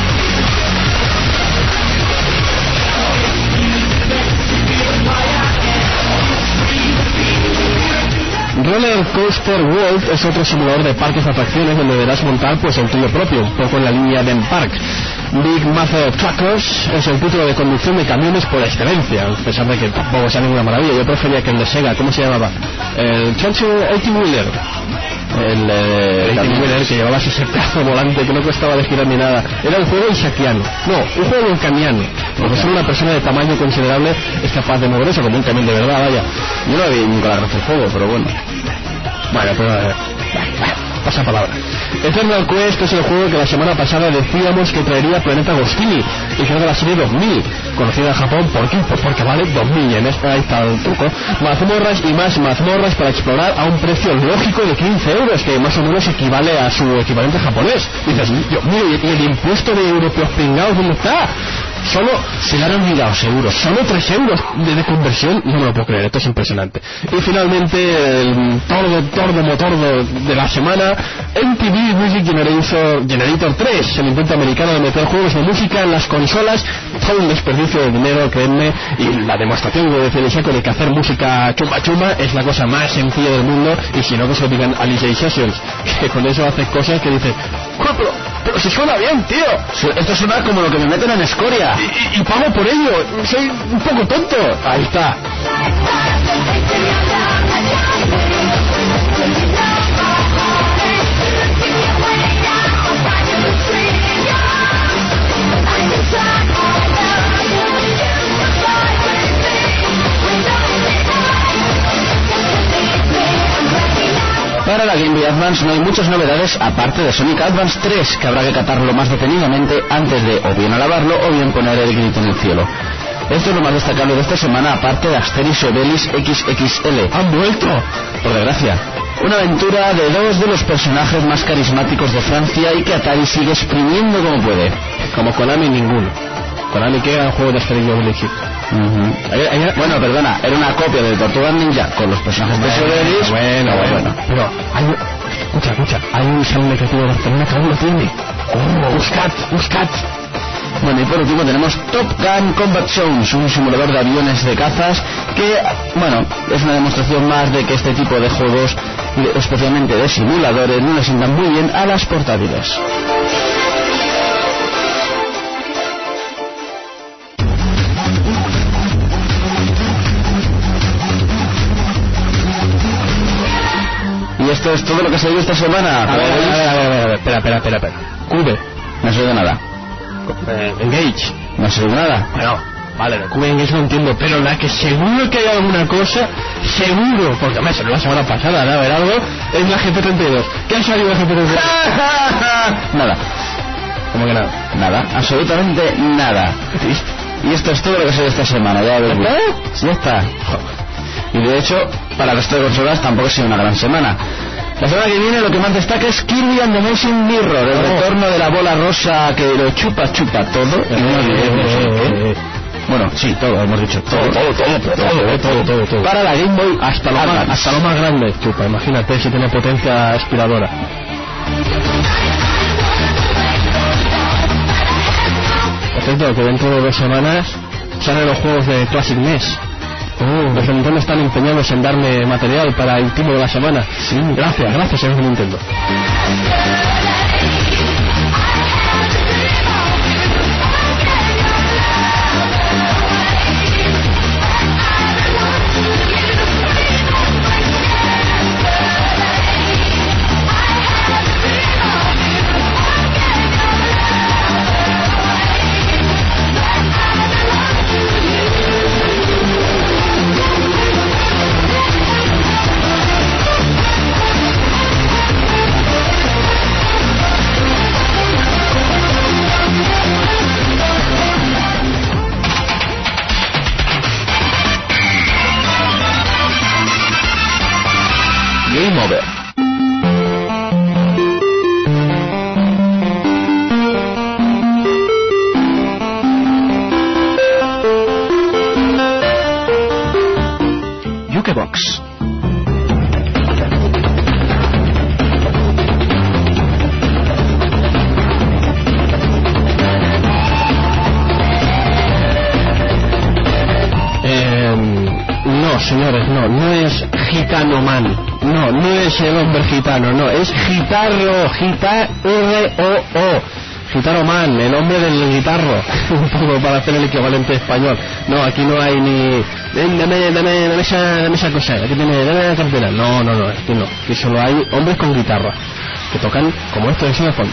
Roller Coaster World es otro simulador de parques de atracciones donde deberás montar pues el tuyo propio, un poco en la línea de Park. Big Mother Truckers es el título de conducción de camiones por excelencia, a pesar de que tampoco sea ninguna maravilla. Yo prefería que el de Sega, ¿cómo se llamaba? El Churchill eighty Wheeler. El eh, eighty Wheeler que llevaba ese pedazo volante que no costaba de girar ni nada. Era un juego isaquiano, no, un juego vulcaniano, porque solo una persona de tamaño considerable es capaz de mover eso como un camión de verdad, vaya. Yo no vi nunca la gracia del juego, pero bueno. Bueno, pero eh, pasa palabra. Eternal Quest es el juego que la semana pasada decíamos que traería Planeta Agostini, y que era de la serie dos mil, conocida en Japón por qué, pues porque vale dos mil yenes, ahí está el truco. Mazmorras y más mazmorras para explorar a un precio lógico de quince euros, que más o menos equivale a su equivalente japonés. Y dices, Dios mío, ¿y el impuesto de europeos pringados dónde está? Solo se le han olvidado, seguro. Solo tres euros de, de conversión, no me lo puedo creer, esto es impresionante. Y finalmente, el tordo, tordo, motordo de la semana, M T V Music Generator, Generator tres, el intento americano de meter juegos de música en las consolas, todo un desperdicio de dinero, créanme, y la demostración de Felisaco de que hacer música chumba chumba es la cosa más sencilla del mundo, y si no, que se lo digan a D J Sessions, que con eso hace cosas que dice, pero, pero si suena bien, tío. Esto suena como lo que me meten en escoria. Y, y, y pago por ello, soy un poco tonto. Ahí está. Para la Game Boy Advance no hay muchas novedades aparte de Sonic Advance tres, que habrá que catarlo más detenidamente antes de o bien alabarlo o bien poner el grito en el cielo. Esto es lo más destacable de esta semana, aparte de Asterix Obelix equis equis ele. ¡Han vuelto! Por desgracia. Una aventura de dos de los personajes más carismáticos de Francia y que Atari sigue exprimiendo como puede. Como Konami ninguno. Konami, que era un juego de Asterix y Obelix. Uh-huh. Bueno, perdona, era una copia de Tortugas Ninja con los personajes de Obelix. Bueno, bueno, bueno. Pero hay un... Escucha, escucha. Hay un salón creativo de Barcelona que aún lo tiene. Oh, buscad, buscad. Bueno, y por último tenemos Top Gun Combat Zones, un simulador de aviones de cazas que, bueno, es una demostración más de que este tipo de juegos, especialmente de simuladores, no le sientan muy bien a las portátiles. Y esto es todo lo que se dio esta semana. A ver, a ver, a ver, a ver, a ver, espera, espera, espera, espera. Cube. No se oye nada. Eh, Engage. No se oye nada. Bueno, vale, de Cube Engage lo entiendo, pero la que seguro que hay alguna cosa, seguro, porque me salió la semana pasada, ¿no? A ver algo, es la G P treinta y dos. ¿Qué ha salido la G P treinta y dos? Nada. ¿Cómo que nada? Nada, absolutamente nada. Y esto es todo lo que se dio esta semana, ya ves. Ya está. Y de hecho, para el resto de consolas tampoco ha sido una gran semana. La semana que viene lo que más destaca es Kirby and the Amazing Mirror, el oh. retorno de la bola rosa que lo chupa, chupa todo. Eh, eh, eh, eh. Bueno, sí, todo, hemos dicho todo. Todo, todo, todo, todo, todo, todo, todo, todo. Para la Game Boy hasta lo, más, hasta lo más grande, chupa, imagínate si tiene potencia aspiradora. Por cierto, que dentro de dos semanas salen los juegos de Classic N E S. Oh, los de Nintendo están empeñados en darme material para el timo de la semana. Sí, gracias, gracias, señor de Nintendo. Game over. Jukebox. Señores, no, no es Gitano Man, no, no es el hombre gitano, no, es Gitarro, Gita-R-O-O, Gitano Man, el hombre del guitarro, un poco para hacer el equivalente español. No, aquí no hay ni, dame, dame, dame esa, dame esa cosa, aquí tiene, dame la cartera, no, no, no, aquí no, aquí solo hay hombres con guitarra, que tocan como esto de fondo.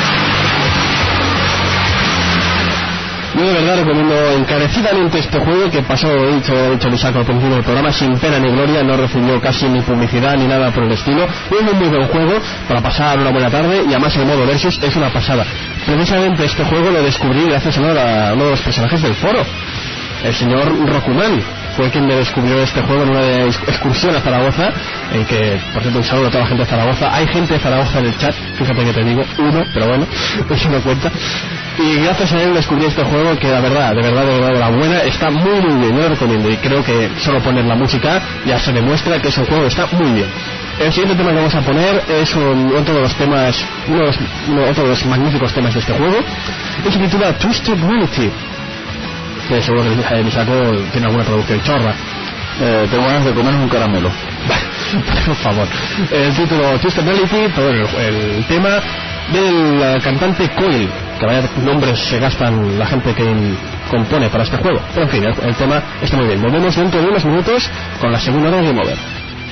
Yo de verdad recomiendo encarecidamente este juego que pasó, he dicho, he dicho Lisaco al principio del programa, sin pena ni gloria, no recibió casi ni publicidad ni nada por el estilo. Es un muy buen juego para pasar una buena tarde y además el modo versus es una pasada. Precisamente este juego lo descubrí gracias a uno de los personajes del foro, el señor Rokuman. Fue quien me descubrió este juego en una excursión a Zaragoza, en que, por cierto, un saludo a toda la gente de Zaragoza. Hay gente de Zaragoza en el chat, fíjate que te digo, uno, pero bueno, eso no cuenta. y gracias a él descubrí este juego que la verdad, de verdad, de verdad, de la buena, está muy muy bien, yo lo recomiendo y creo que solo poner la música ya se demuestra que ese juego está muy bien. El siguiente tema que vamos a poner es un, otro de los temas, uno de los, uno, otro de los magníficos temas de este juego, y se titula Twisted Reality, que seguro que el Misato tiene alguna traducción chorra. Eh, tengo ganas de comer un caramelo. Por favor. El título Twisted Reality, todo el, el tema del cantante Coil, que vaya nombres se gastan la gente que compone para este juego. Pero en fin, el, el tema está muy bien. Volvemos dentro de unos minutos con la segunda hora de Game Over.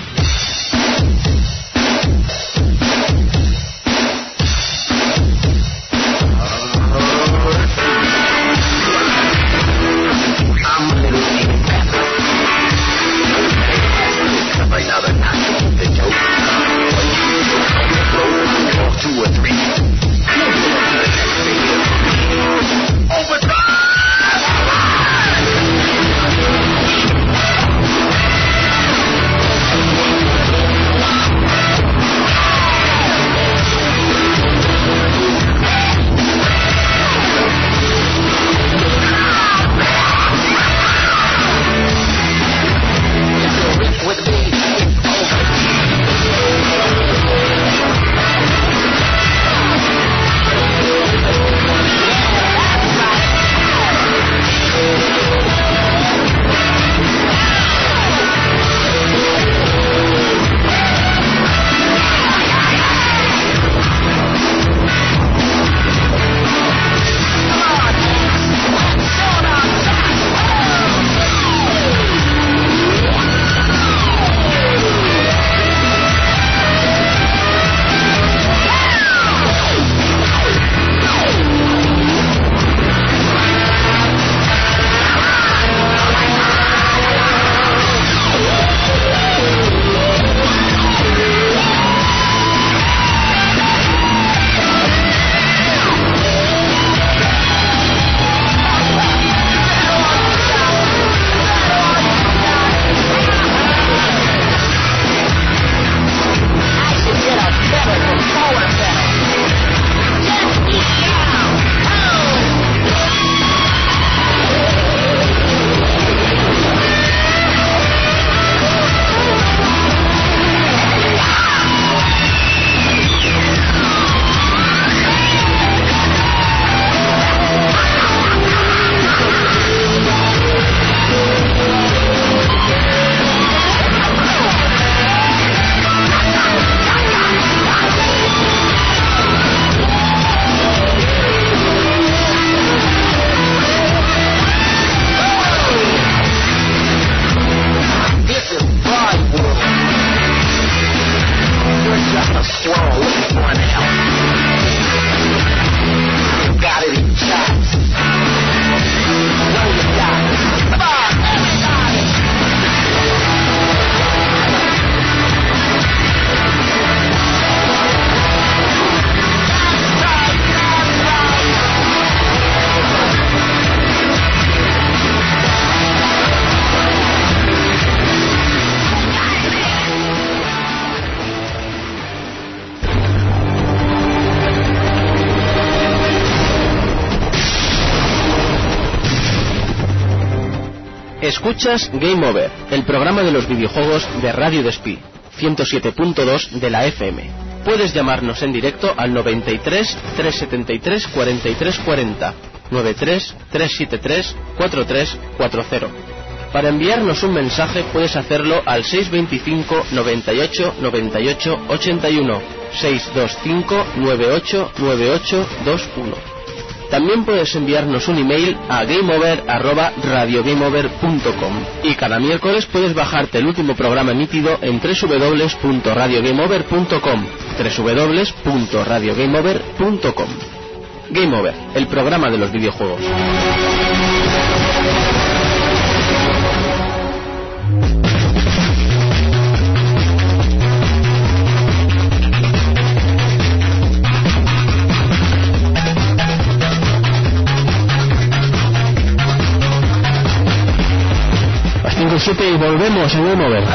Escuchas Game Over, el programa de los videojuegos de Radio Despí, ciento siete punto dos de la F M. Puedes llamarnos en directo al noventa y tres, trescientos setenta y tres, cuarenta y tres cuarenta, noventa y tres, trescientos setenta y tres, cuarenta y tres cuarenta. Para enviarnos un mensaje puedes hacerlo al seiscientos veinticinco, noventa y ocho, noventa y ocho, ochenta y uno, seiscientos veinticinco, noventa y ocho, noventa y ocho, veintiuno. También puedes enviarnos un email a gameover arroba radiogameover punto com y cada miércoles puedes bajarte el último programa emitido en doble u doble u doble u punto radiogameover punto com, doble u doble u doble u punto radiogameover punto com. Game Over, el programa de los videojuegos. siete y volvemos en Game Over.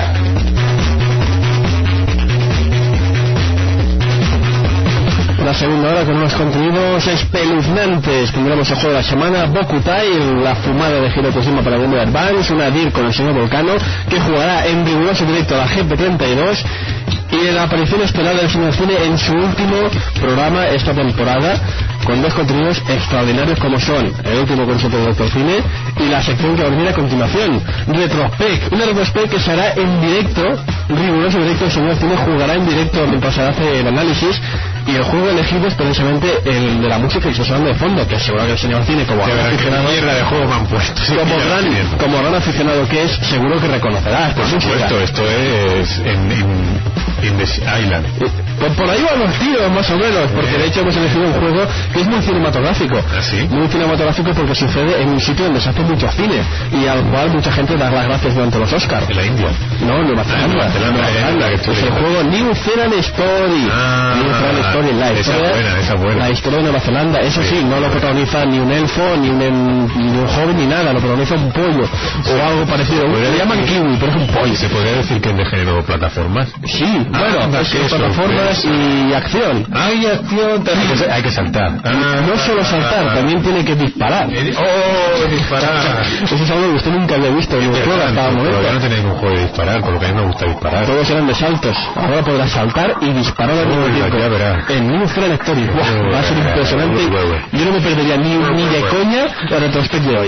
la segunda hora con unos contenidos espeluznantes. Tendremos el juego de la semana, Bokutai, la fumada de Hiro Kojima para Game Boy Advance, una D I R con el señor Volcano, que jugará en riguroso directo a la G P treinta y dos, y la aparición esperada del señor Cine en su último programa esta temporada, con dos contenidos extraordinarios como son el último concepto de Doctor Cine y la sección que va a venir a continuación, Retrospect, una Retrospect que se hará en directo, riguroso directo. El señor Cine jugará en directo mientras se hace el análisis, y el juego elegido es precisamente el de la música y se sonando de fondo, que seguro que el señor Cine, como gran aficionado, de juego me han puesto, sí, como, gran, como gran aficionado que es, seguro que reconocerá. Por supuesto, esto es en, en, en The Island. Por, por ahí van los tiros, más o menos, porque de hecho hemos elegido un juego que es muy cinematográfico. ¿Ah, sí? Muy cinematográfico porque sucede en un sitio donde se hace mucho cine y al cual mucha gente da las gracias durante los Oscars. ¿En la India? No, en Nueva Zelanda. Nueva Zelanda, Nueva Zelanda. eh, Es el juego New Zealand Story. Ah, New Zealand Story, la esa historia, buena, esa buena. la historia de Nueva Zelanda. Eso sí, Sí. no lo protagoniza ni un elfo, ni un, ni un joven, ni nada. Lo protagoniza un pollo o algo parecido. Le llaman kiwi, pero es un pollo. ¿Se podría decir que es de género plataformas? Sí, Ah, bueno, anda, es qué plataformas sorpresa. y acción. Hay acción, hay que, hay que saltar. Ah, No solo saltar, ah, también tiene que disparar. eh, ¡Oh, disparar! Eso es algo que usted nunca había visto en un juego hasta el Pero ya no momento. tenéis un juego de disparar, por lo que a mí me gusta disparar. Todos eran de saltos. Ahora podrás saltar y disparar al mismo Uy, tiempo. ya verás. En New Zealand Story. Buah, Uy, va a ser ya verás. impresionante. Uy, uy, uy. Yo no me perdería ni, ni de coña la retrospect de hoy.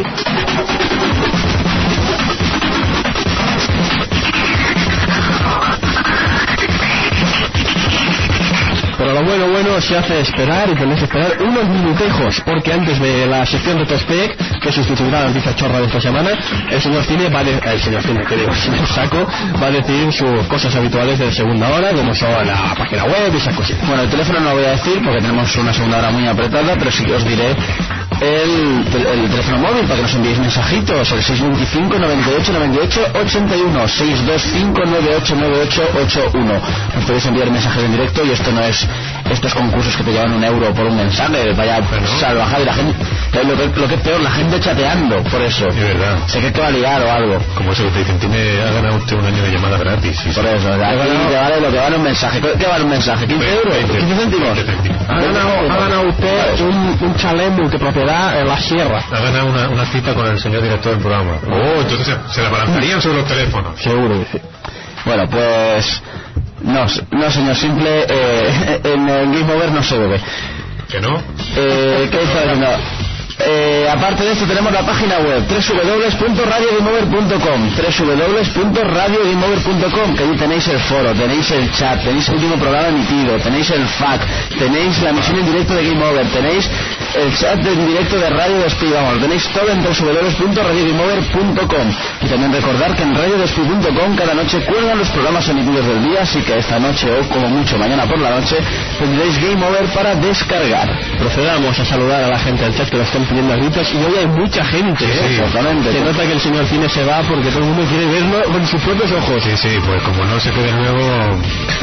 Pero lo bueno, bueno se hace esperar, y tenéis que esperar unos minutejos, porque antes de la sección Retrospect, que sustituirá a la noticia chorra de esta semana, el señor Cine va a de... el señor Cine, que digo, el señor Saco, va a decir sus cosas habituales de segunda hora, como son la página web y esas cositas. Bueno, el teléfono no lo voy a decir porque tenemos una segunda hora muy apretada, pero sí que os diré el, el teléfono móvil para que nos enviéis mensajitos, el seis dos cinco, noventa y ocho, noventa y ocho, ochenta y uno, seis dos cinco, noventa y ocho, noventa y ocho, ochenta y uno. Nos podéis enviar mensajes en directo, y esto no es estos concursos que te llevan un euro por un mensaje, vaya salvajada, y la gente, lo que, lo que es peor, la gente chateando por eso. De verdad. Sé que te va a liar o algo. Como eso que te dicen, tiene, ha ganado usted un año de llamada gratis. Sí, Por sí. eso, aquí te vale lo que vale un mensaje. ¿Qué vale un mensaje? ¿quince euros? veinte, ¿quince céntimos? veinte céntimos. Ha ganado, ha ganado usted un, un chalet multipropiedad en la sierra. Ha ganado una, una cita con el señor director del programa. Oh, entonces se, se la balanzarían sobre los teléfonos. Seguro que sí. Bueno, pues... No, no señor Simple, eh, en el Game Over no se bebe. ¿Que no? Eh, ¿Qué está diciendo? Eh, aparte de esto tenemos la página web doble u doble u doble u punto radio game over punto com, doble u doble u doble u punto radio game over punto com, que allí tenéis el foro, tenéis el chat, tenéis el último programa emitido, tenéis el F A Q, tenéis la emisión en directo de Game Over, tenéis el chat en directo de Radio Despí, vamos, tenéis todo en doble u doble u doble u punto radio game over punto com. Y también recordar que en radio despí punto com cada noche cuelgan los programas emitidos del día, así que esta noche o como mucho mañana por la noche tendréis Game Over para descargar. Procedamos a saludar a la gente del chat, que lo están pidiendo a gritos, y hoy hay mucha gente, ¿eh? Sí, Exactamente. Se nota que el señor Cine se va porque todo el mundo quiere verlo con sus propios ojos. Sí, sí, pues como no se quede nuevo...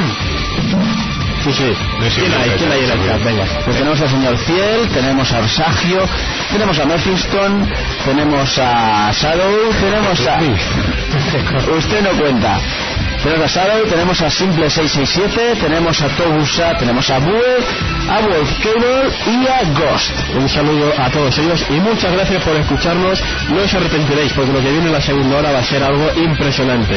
Sí, sí. No es ¿Quién hay? igual, ¿Quién hay en el sí. chat? Venga. Pues tenemos al señor Ciel, tenemos a Arsagio, tenemos a Mephiston, tenemos a Shadow, tenemos a... Usted no cuenta. Tenemos a Shadow, tenemos a Simple seiscientos sesenta y siete, tenemos a Togusa, tenemos a Bue, a Wolf Cable y a Ghost. Un saludo a todos ellos y muchas gracias por escucharnos. No os arrepentiréis porque lo que viene en la segunda hora va a ser algo impresionante.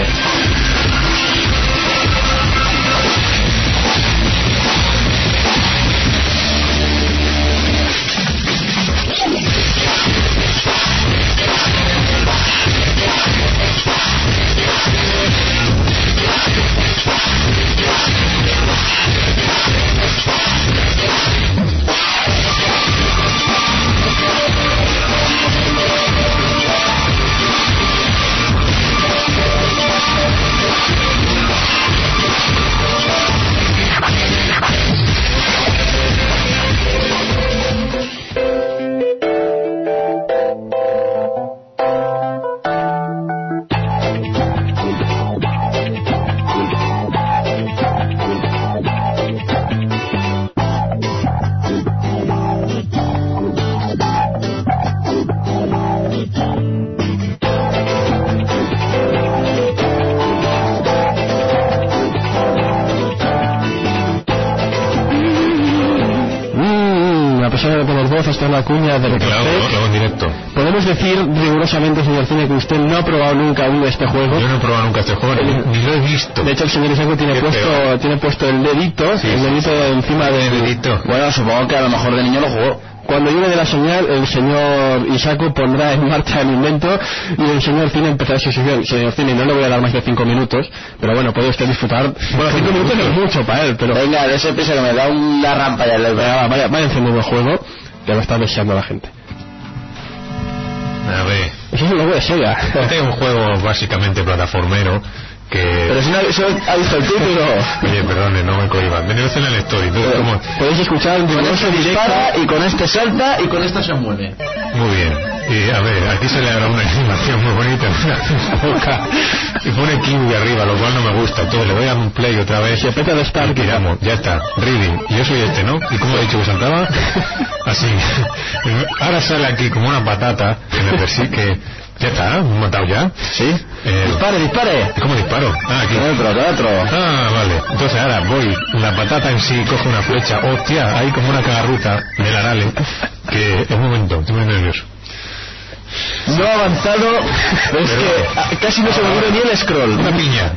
esta es la cuña de Que lo hago, lo hago en directo. Podemos decir rigurosamente, señor Cine, que usted no ha probado nunca aún este juego. Yo no he probado nunca este juego, ni, ni lo he visto. De hecho, el señor Isaco tiene Qué puesto feo. tiene puesto el dedito, Sí, el sí, dedito sí. encima del dedito. Bueno, supongo que a lo mejor de niño lo jugó. Cuando llegue de la señal, el señor Isaco pondrá en marcha el invento y el señor Cine empezará su sesión. Señor Cine, no le voy a dar más de cinco minutos, pero bueno, puede usted disfrutar. Bueno, cinco minutos no es mucho para él, pero... Venga, de ese piso que me da una rampa ya. Vaya, vaya, vaya encendiendo el juego, que lo está deseando la gente. A ver, Eso es el logo de Sega. este es un juego básicamente plataformero que... Pero si no eso ha visto el título. Oye, perdone, no me cohiban. Venid en el story. Entonces, ¿cómo? Podéis escuchar un Con riguroso este directo. dispara y con este salta y con esto se mueve. Muy bien. Y a ver, aquí se le hará una animación muy bonita. Una boca. Y pone kiwi arriba, lo cual no me gusta. Entonces le voy a dar un play otra vez. Se peta de Y Star, tiramos. Ya está. Reading. Y yo soy este, ¿no? ¿Y cómo he dicho que saltaba? Así. Ahora sale aquí como una patata que me persigue. Ya está, me he matado ya. ¿Sí? Eh, Dispare, dispare. ¿Cómo disparo? Ah, aquí. Otro, otro. Ah, vale. Entonces ahora voy, la patata en sí coge una flecha. Hostia, hay como una cagarruta del arale. Que, un momento, estoy muy nervioso. No ha avanzado. Es que ah, casi no se me ocurre ni el scroll. Una piña.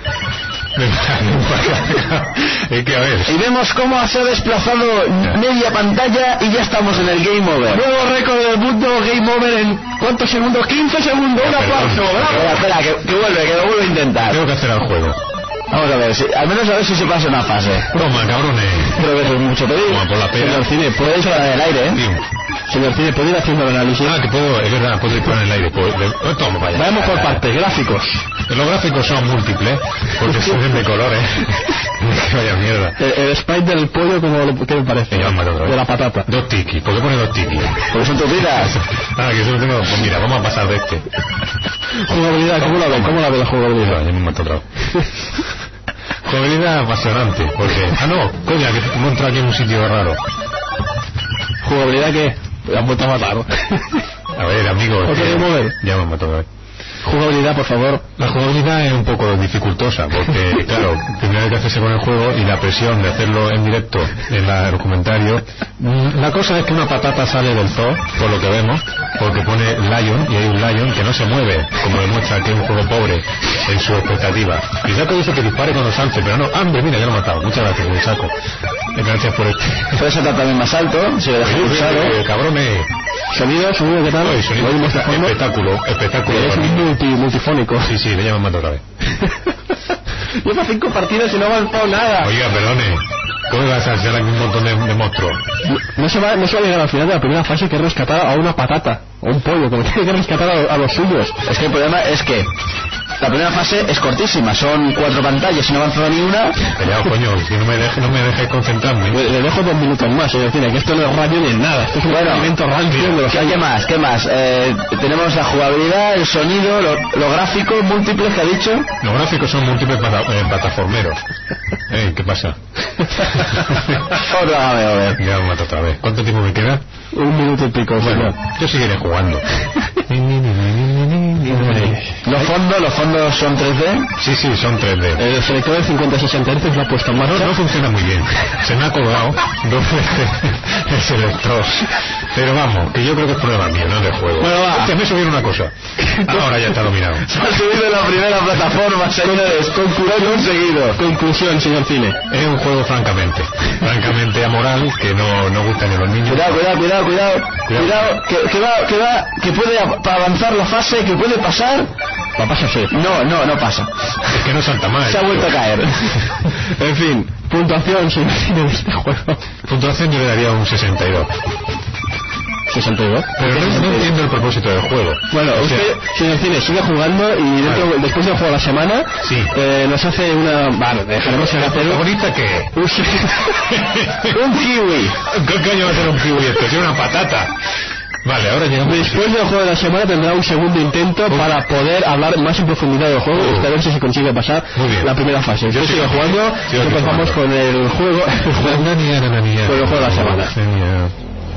Es que a ver. Y vemos cómo se ha desplazado media pantalla y ya estamos en el Game Over. Nuevo récord del mundo, Game Over en ¿cuántos segundos? quince segundos, un Perdón. aplauso, bravo. Espera, espera, que, que vuelve, que lo vuelvo a intentar. Tengo que hacer al juego. Vamos a ver, si, al menos a ver si se pasa una fase. Toma, cabrones. Creo que eso es mucho pedir. Toma, por la pera. Señor Cine, Puede ¿puede, ir del aire, ¿eh? Tío. señor Cine, ¿puede ir haciendo el análisis? Ah, que puedo, es verdad, puedo disparar en el aire. Puedo, le- oh, toma, vaya. Vamos por partes, gráficos. Los gráficos son múltiples, porque son de colores. Vaya mierda. El, el sprite del pollo, ¿cómo le, ¿qué le parece? Me llama otra vez. De la patata. Dos tiki. ¿Por qué pone dos tiki? Porque son tus vidas. Ah, que solo tengo... Pues mira, vamos a pasar de este. Jugabilidad, ¿cómo la ve? ¿Cómo la ve la Mira, jugabilidad? ya me mato otra vez. Jugabilidad apasionante, porque... Ah, no, coña, que hemos entrado aquí en un sitio raro. ¿Jugabilidad qué? La han vuelto a matar. A ver, amigos... ¿Otro que- de mover? Ya me mato otra vez. Jugabilidad, por favor. La jugabilidad es un poco dificultosa, porque, claro, primero hay que hacerse con el juego y la presión de hacerlo en directo en la- los comentarios. Mm, La cosa es que una patata sale del zoo, por lo que vemos, porque pone Lion, y hay un Lion que no se mueve, como demuestra que es un juego pobre en su expectativa. Y Saco dice que dispare cuando salce, pero no, ¡hambre! Mira, ya lo he matado. Muchas gracias, mi Saco. Gracias por este. Puede saltar también más alto, si lo dejas pulsado. Eh, cabrones. Sonido, sonido, ¿qué tal? Oye, sonido, Lo oímos de fondo. espectáculo, espectáculo. Es multi, multifónico. Sí, sí, ya me mato otra vez. Lleva cinco partidas y no ha avanzado nada. Oiga, perdone. ¿Cómo vas a hacer aquí un montón de, de monstruos? No, no se va, no se va a llegar al final de la primera fase, que es rescatar a una patata, o un pollo, como tiene que rescatar a, a los suyos. Es que el problema es que la primera fase es cortísima, son cuatro pantallas y no avanza ni una. Callao, coño, si no me dejes no me dejes concentrarme. Le, le dejo dos minutos más, señor Cine, que esto no es radio ni nada. Esto es un Bueno, alimento rancio de los ¿Qué, qué más? ¿Qué más? Eh, tenemos la jugabilidad, el sonido, lo, los gráficos múltiples que ha dicho. Los gráficos son múltiples plata- eh, plataformeros. Eh, ¿Qué pasa? Otra vez, a ver. Ya me mato otra vez. ¿Cuánto tiempo me queda? Un minuto y pico, Bueno, señor. yo seguiré jugando. Los fondos, los fondos son tres D. Sí, sí, son tres D. El selector de cincuenta sesenta Hz lo ha puesto en No, marcha. no funciona muy bien. Se me ha colgado dos veces el selector. Pero vamos, que yo creo que es problema mío, no del juego. Bueno, va. Hostia, me subieron una cosa. Ahora ya está dominado. Se ha subido la primera plataforma, señores. Concurso conseguido. Conclusión, señor Cine. Es un juego francamente, francamente amoral, que no, no gusta ni a los niños. Cuidado, cuidado, cuidado, cuidado. Cuidado, que, que va, que va, que puede a- para avanzar la fase, que puede pasar. Va a pasar, sí. No, no, no pasa. Es que no salta más. Se ha vuelto a caer. En fin, puntuación, señor Cine, de este juego. Puntuación yo le daría un sesenta y dos. sesenta y dos. Pero no, no entiendo el propósito del juego. Bueno, O sea, usted, señor Cine, sigue jugando y dentro, Vale. después del juego de la semana, Sí. eh, nos hace una... Vale, dejaremos el ¿la hacer protagonista qué? un, Un kiwi. ¿Qué coño va a ser un kiwi esto? Es una patata. Vale, ahora llegamos. Después del juego de la semana tendrá un segundo intento para poder hablar más en profundidad del juego, Uh. usted a ver si se consigue pasar Muy bien. la primera fase. Usted Yo sigue sigo- jugando, sigo aquí empezamos jugando. con el juego, el juego Nanía, nanía. con el juego de la semana. Nanía.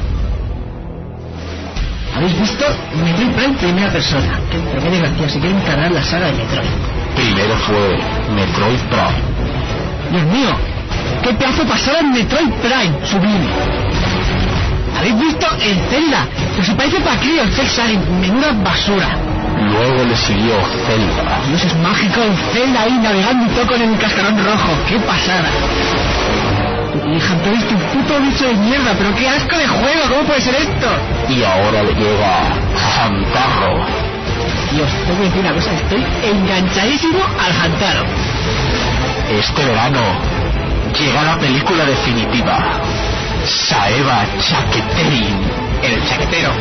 ¿Habéis visto? Metroid Prime primera persona. Qué, pero qué desgracia, se quiere encargar la saga de Metroid. Primero fue Metroid Prime. Dios mío, qué pedazo pasada en Metroid Prime, sublime. ¿Habéis visto el Zelda? Pues se parece para críos, Cell Shading, menuda basura. Luego le siguió Zelda. Dios, es mágico el Zelda ahí navegando y todo con el cascarón rojo. ¡Qué pasada! Y Hunter es un puto bicho de mierda, pero qué asco de juego, ¿cómo puede ser esto? Y ahora le llega Hamtaro. Dios, tengo que decir una cosa, estoy enganchadísimo al Hamtaro. Este verano llega la película definitiva, Saeva Chaqueterin, el chaquetero.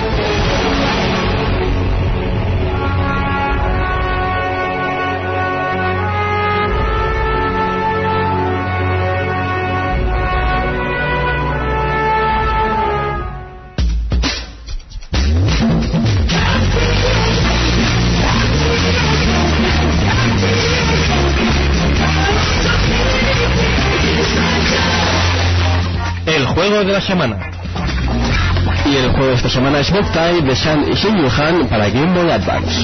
El juego de la semana. Y el juego de esta semana es Boktai de Shan Shin-Yuhan para Game Boy Advance.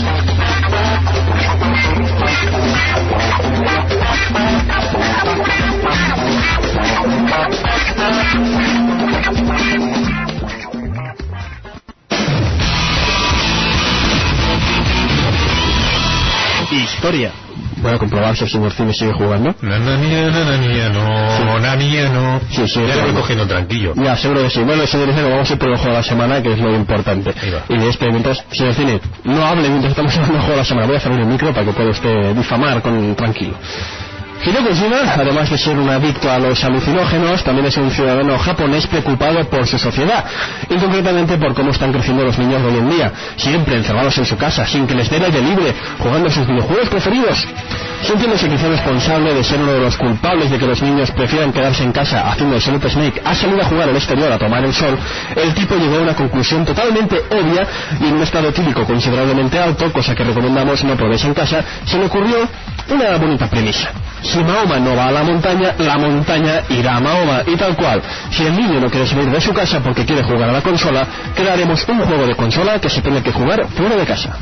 Historia. Voy a comprobar si el señor Cine sigue jugando. Nananía, nananía, no, Sí. nananía, no. Sí, sí, ya sí. lo voy cogiendo tranquilo. Ya, seguro que sí. Bueno, señor Cine, vamos a ir por el juego de la semana, que es lo importante. Ahí va. Y de este, mientras, señor Cine, no hable mientras estamos hablando del juego de la semana. Voy a cerrar el micro para que pueda usted difamar con tranquilo. Hideo Kojima, además de ser un adicto a los alucinógenos, también es un ciudadano japonés preocupado por su sociedad, y concretamente por cómo están creciendo los niños de hoy en día, siempre encerrados en su casa, sin que les dé el aire libre, jugando a sus videojuegos preferidos. Sintiéndose quizá responsable de ser uno de los culpables de que los niños prefieran quedarse en casa haciendo el Solid Snake a salir a jugar al exterior a tomar el sol, el tipo llegó a una conclusión totalmente obvia y en un estado etílico considerablemente alto, cosa que recomendamos no probéis en casa. Se le ocurrió una bonita premisa: si Mahoma no va a la montaña, la montaña irá a Mahoma, y tal cual. Si el niño no quiere salir de su casa porque quiere jugar a la consola, crearemos un juego de consola que se tenga que jugar fuera de casa.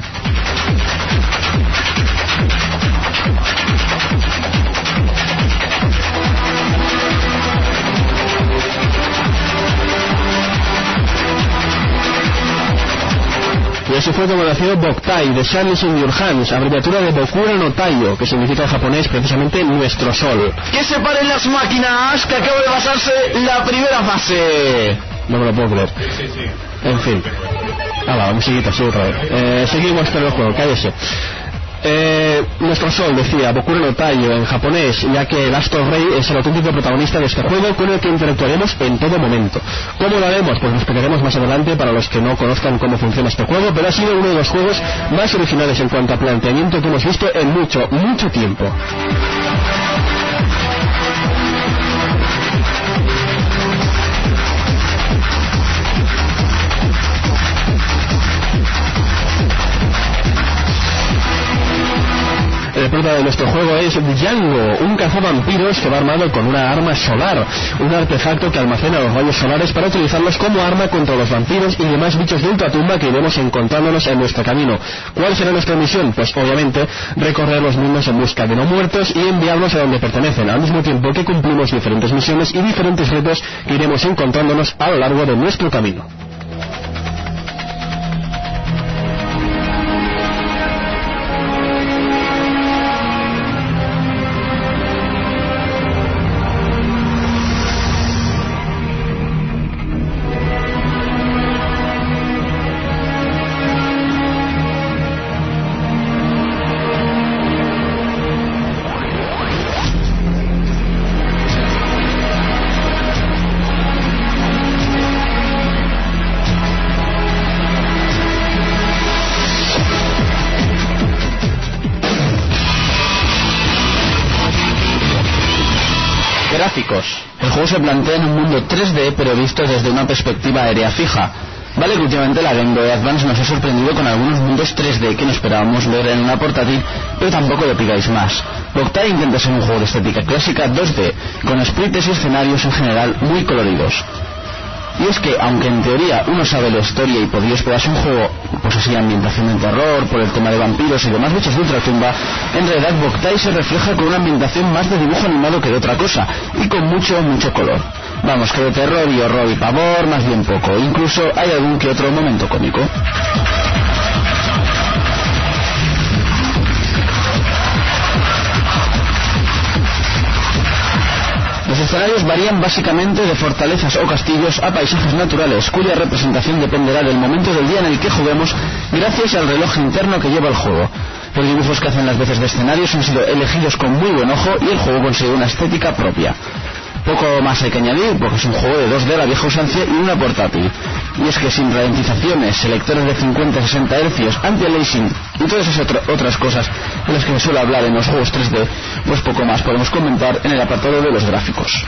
Y así fue como nació Boktai de Sun is in Your Hands, abreviatura de Bokura no Taiyo, que significa en japonés precisamente nuestro sol. ¡Que se paren las máquinas! ¡Que acaba de pasarse la primera fase! No me lo puedo creer. En fin. Ah, la musiquita, sí, otra vez. Eh, seguimos con el juego, cállese. Eh, nuestro sol, decía, Bokura no Taiyo en japonés, ya que el Astro Rey es el auténtico protagonista de este juego con el que interactuaremos en todo momento. ¿Cómo lo haremos? Pues lo explicaremos más adelante para los que no conozcan cómo funciona este juego, pero ha sido uno de los juegos más originales en cuanto a planteamiento que hemos visto en mucho, mucho tiempo. El prota de nuestro juego es Django, un cazavampiros que va armado con una arma solar, un artefacto que almacena los rayos solares para utilizarlos como arma contra los vampiros y demás bichos de ultratumba que iremos encontrándonos en nuestro camino. ¿Cuál será nuestra misión? Pues obviamente recorrer los mundos en busca de no muertos y enviarlos a donde pertenecen, al mismo tiempo que cumplimos diferentes misiones y diferentes retos que iremos encontrándonos a lo largo de nuestro camino. Gráficos. El juego se plantea en un mundo tres D pero visto desde una perspectiva aérea fija. Vale que últimamente la Game Boy Advance nos ha sorprendido con algunos mundos tres D que no esperábamos ver en una portátil, pero tampoco le pidáis más. Boktai intenta ser un juego de estética clásica dos D, con sprites y escenarios en general muy coloridos. Y es que, aunque en teoría uno sabe la historia y podría esperarse un juego, pues así, ambientación de terror, por el tema de vampiros y demás bichos de ultratumba, en realidad Boktai se refleja con una ambientación más de dibujo animado que de otra cosa, y con mucho, mucho color. Vamos, que de terror y horror y pavor, más bien poco. Incluso hay algún que otro momento cómico. Los escenarios varían básicamente de fortalezas o castillos a paisajes naturales, cuya representación dependerá del momento del día en el que juguemos, gracias al reloj interno que lleva el juego. Los dibujos que hacen las veces de escenarios han sido elegidos con muy buen ojo y el juego consigue una estética propia. Poco más hay que añadir, porque es un juego de dos D a la vieja usanza y una portátil. Y es que sin ralentizaciones, selectores de cincuenta a sesenta hercios, anti-aliasing y todas esas otra, otras cosas de las que se suele hablar en los juegos tres D, pues poco más podemos comentar en el apartado de los gráficos.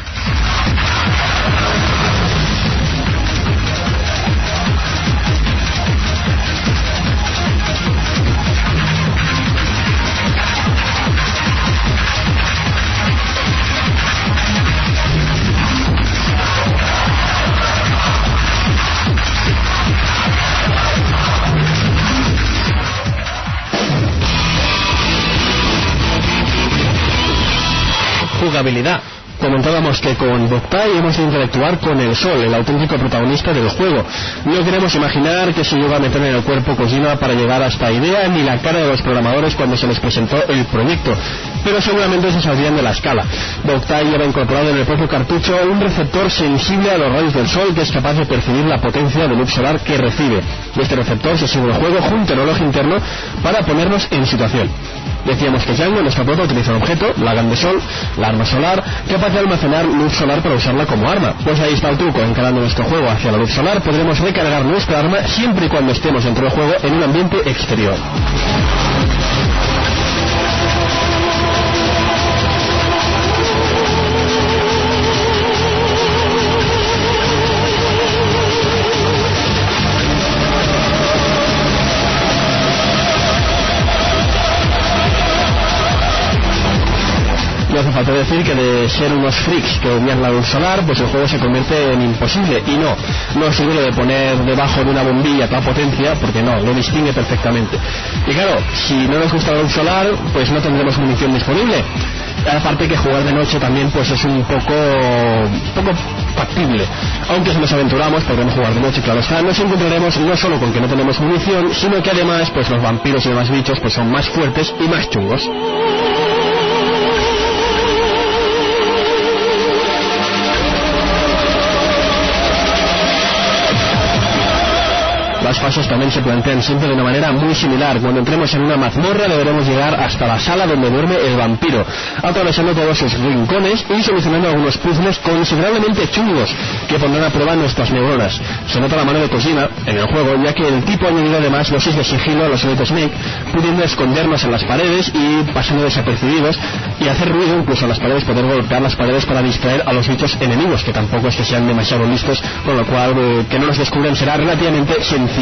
Jugabilidad. Comentábamos que con Boktai hemos de interactuar con el Sol, el auténtico protagonista del juego. No queremos imaginar que se llegó a meter en el cuerpo Kojima para llegar a esta idea, ni la cara de los programadores cuando se les presentó el proyecto, pero seguramente se saldrían de la escala. Boktai lleva incorporado en el propio cartucho un receptor sensible a los rayos del Sol que es capaz de percibir la potencia de luz solar que recibe. Este receptor se sube al juego junto al reloj interno para ponernos en situación. Decíamos que Django, nuestra prota, utiliza un objeto, la GAN de Sol, la arma solar, capaz de almacenar luz solar para usarla como arma. Pues ahí está el truco, encarando nuestro juego hacia la luz solar, podremos recargar nuestra arma siempre y cuando estemos dentro del juego en un ambiente exterior. No hace falta decir que de ser unos freaks que odian la luz solar, pues el juego se convierte en imposible. Y no, no es seguro de poner debajo de una bombilla toda potencia, porque no, lo distingue perfectamente. Y claro, si no nos gusta la luz solar, pues no tendremos munición disponible. Aparte que jugar de noche también pues es un poco, un poco factible. Aunque si nos aventuramos, podremos jugar de noche, claro está, nos encontraremos no solo con que no tenemos munición, sino que además pues los vampiros y demás bichos pues son más fuertes y más chungos. Las fases también se plantean siempre de una manera muy similar. Cuando entremos en una mazmorra deberemos llegar hasta la sala donde duerme el vampiro, atravesando todos sus rincones y solucionando algunos puzzles considerablemente chungos que pondrán a prueba nuestras neuronas. Se nota la mano de Kojima en el juego, ya que el tipo ha añadido además dosis de sigilo a los Solid Snake, pudiendo escondernos en las paredes y pasando desapercibidos y hacer ruido incluso en las paredes, poder golpear las paredes para distraer a los bichos enemigos, que tampoco es que sean demasiado listos, con lo cual eh, que no nos descubren será relativamente sencillo.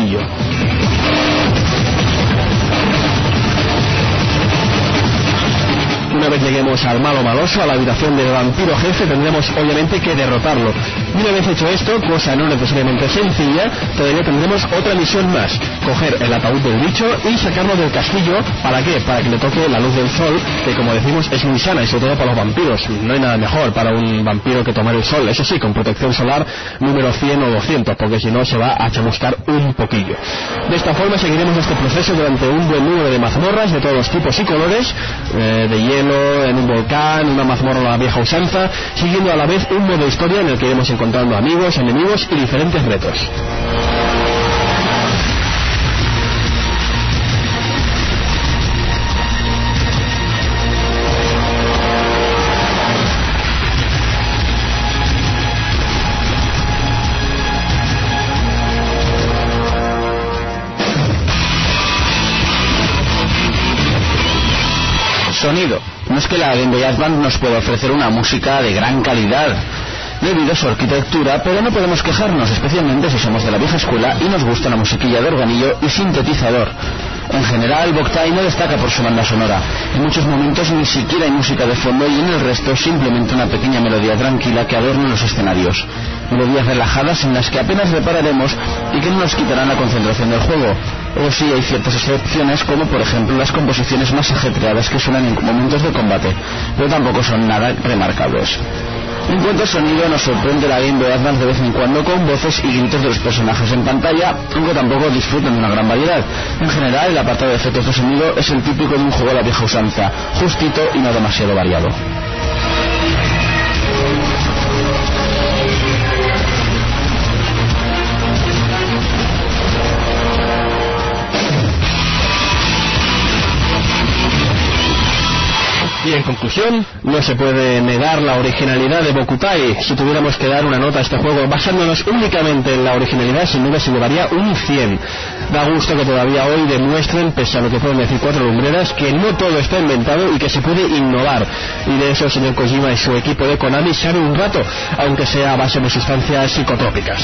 Una vez lleguemos al malo maloso, a la habitación del vampiro jefe, tendremos obviamente que derrotarlo. Y una vez hecho esto, cosa no necesariamente sencilla, todavía tendremos otra misión más: coger el ataúd del bicho y sacarlo del castillo. ¿Para qué? Para que le toque la luz del sol, que como decimos es muy sana y sobre todo para los vampiros. No hay nada mejor para un vampiro que tomar el sol, eso sí, con protección solar número cien o doscientos, porque si no se va a chamuscar un poquillo. De esta forma seguiremos este proceso durante un buen número de mazmorras de todos los tipos y colores, eh, de hielo, en un volcán, una mazmorra a la vieja usanza, siguiendo a la vez un modo historia en el que iremos encontrando amigos, enemigos y diferentes retos. Sonido. No es que la Game Boy Advance nos pueda ofrecer una música de gran calidad debido a su arquitectura, pero no podemos quejarnos, especialmente si somos de la vieja escuela y nos gusta la musiquilla de organillo y sintetizador. En general, Boktai no destaca por su banda sonora. En muchos momentos ni siquiera hay música de fondo y en el resto simplemente una pequeña melodía tranquila que adorna los escenarios. Melodías relajadas en las que apenas repararemos y que no nos quitarán la concentración del juego. O sí hay ciertas excepciones, como por ejemplo las composiciones más ajetreadas que suenan en momentos de combate, pero tampoco son nada remarcables. En cuanto al sonido, nos sorprende la Game Boy Advance de vez en cuando con voces y gritos de los personajes en pantalla, aunque tampoco disfrutan de una gran variedad. En general, el apartado de efectos de sonido es el típico de un juego de la vieja usanza, justito y no demasiado variado. Y en conclusión, no se puede negar la originalidad de Bokutai. Si tuviéramos que dar una nota a este juego basándonos únicamente en la originalidad, sin duda se llevaría un cien. Da gusto que todavía hoy demuestren, pese a lo que pueden decir cuatro lumbreras, que no todo está inventado y que se puede innovar. Y de eso el señor Kojima y su equipo de Konami saben un rato, aunque sea a base de sustancias psicotrópicas.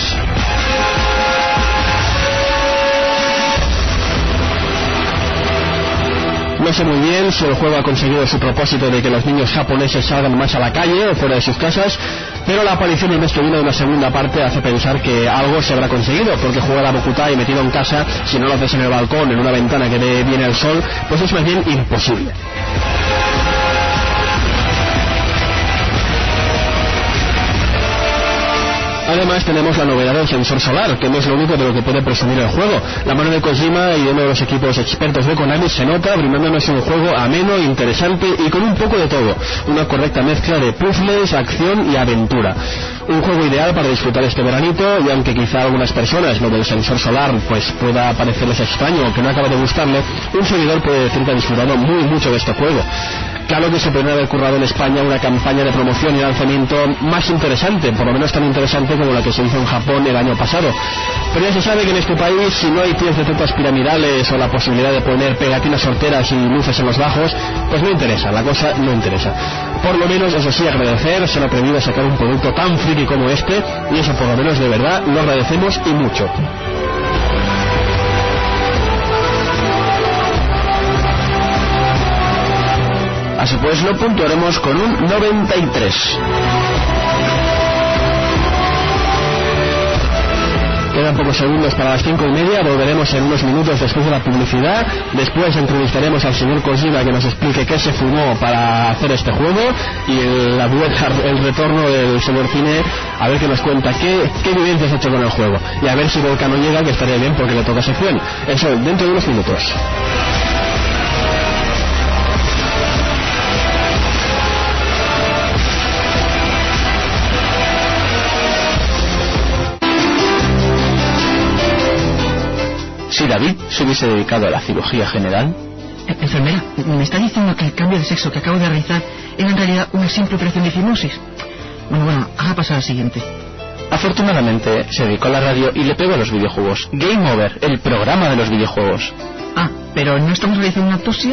No sé muy bien si el juego ha conseguido su propósito de que los niños japoneses salgan más a la calle o fuera de sus casas, pero la aparición el mes que viene de una segunda parte hace pensar que algo se habrá conseguido, porque jugar a Bokutai metido en casa, si no lo haces en el balcón, en una ventana que ve bien el sol, pues es más bien imposible. Además tenemos la novedad del sensor solar, que no es lo único de lo que puede presumir el juego. La mano de Kojima y de uno de los equipos expertos de Konami se nota, brindándonos un juego ameno, interesante y con un poco de todo. Una correcta mezcla de puzzles, acción y aventura. Un juego ideal para disfrutar este veranito, y aunque quizá a algunas personas lo del sensor solar pues pueda parecerles extraño o que no acaba de gustarle, un seguidor puede decir que ha disfrutado muy mucho de este juego. Claro que se podría haber currado en España una campaña de promoción y lanzamiento más interesante, por lo menos tan interesante como la que se hizo en Japón el año pasado. Pero ya se sabe que en este país, si no hay tíos de tetas piramidales o la posibilidad de poner pegatinas sorteras y luces en los bajos, pues no interesa, la cosa no interesa. Por lo menos, eso sí, agradecer, se lo ha pedido sacar un producto tan friki como este, y eso por lo menos de verdad lo agradecemos y mucho. Así pues lo puntuaremos con un noventa y tres. Quedan pocos segundos para las cinco y media, volveremos en unos minutos después de la publicidad. Después entrevistaremos al señor Kojima que nos explique qué se fumó para hacer este juego, y el, la, el retorno del señor Cine a ver qué nos cuenta, qué, qué vivencias ha hecho con el juego, y a ver si Volcano llega, que estaría bien porque le toca sección. Eso dentro de unos minutos. Si David se hubiese dedicado a la cirugía general... Eh, enfermera, me está diciendo que el cambio de sexo que acabo de realizar era en realidad una simple operación de fimosis. Bueno, bueno, haga pasar al siguiente. Afortunadamente se dedicó a la radio y le pegó a los videojuegos. Game Over, el programa de los videojuegos. Ah, pero ¿no estamos realizando una autopsia?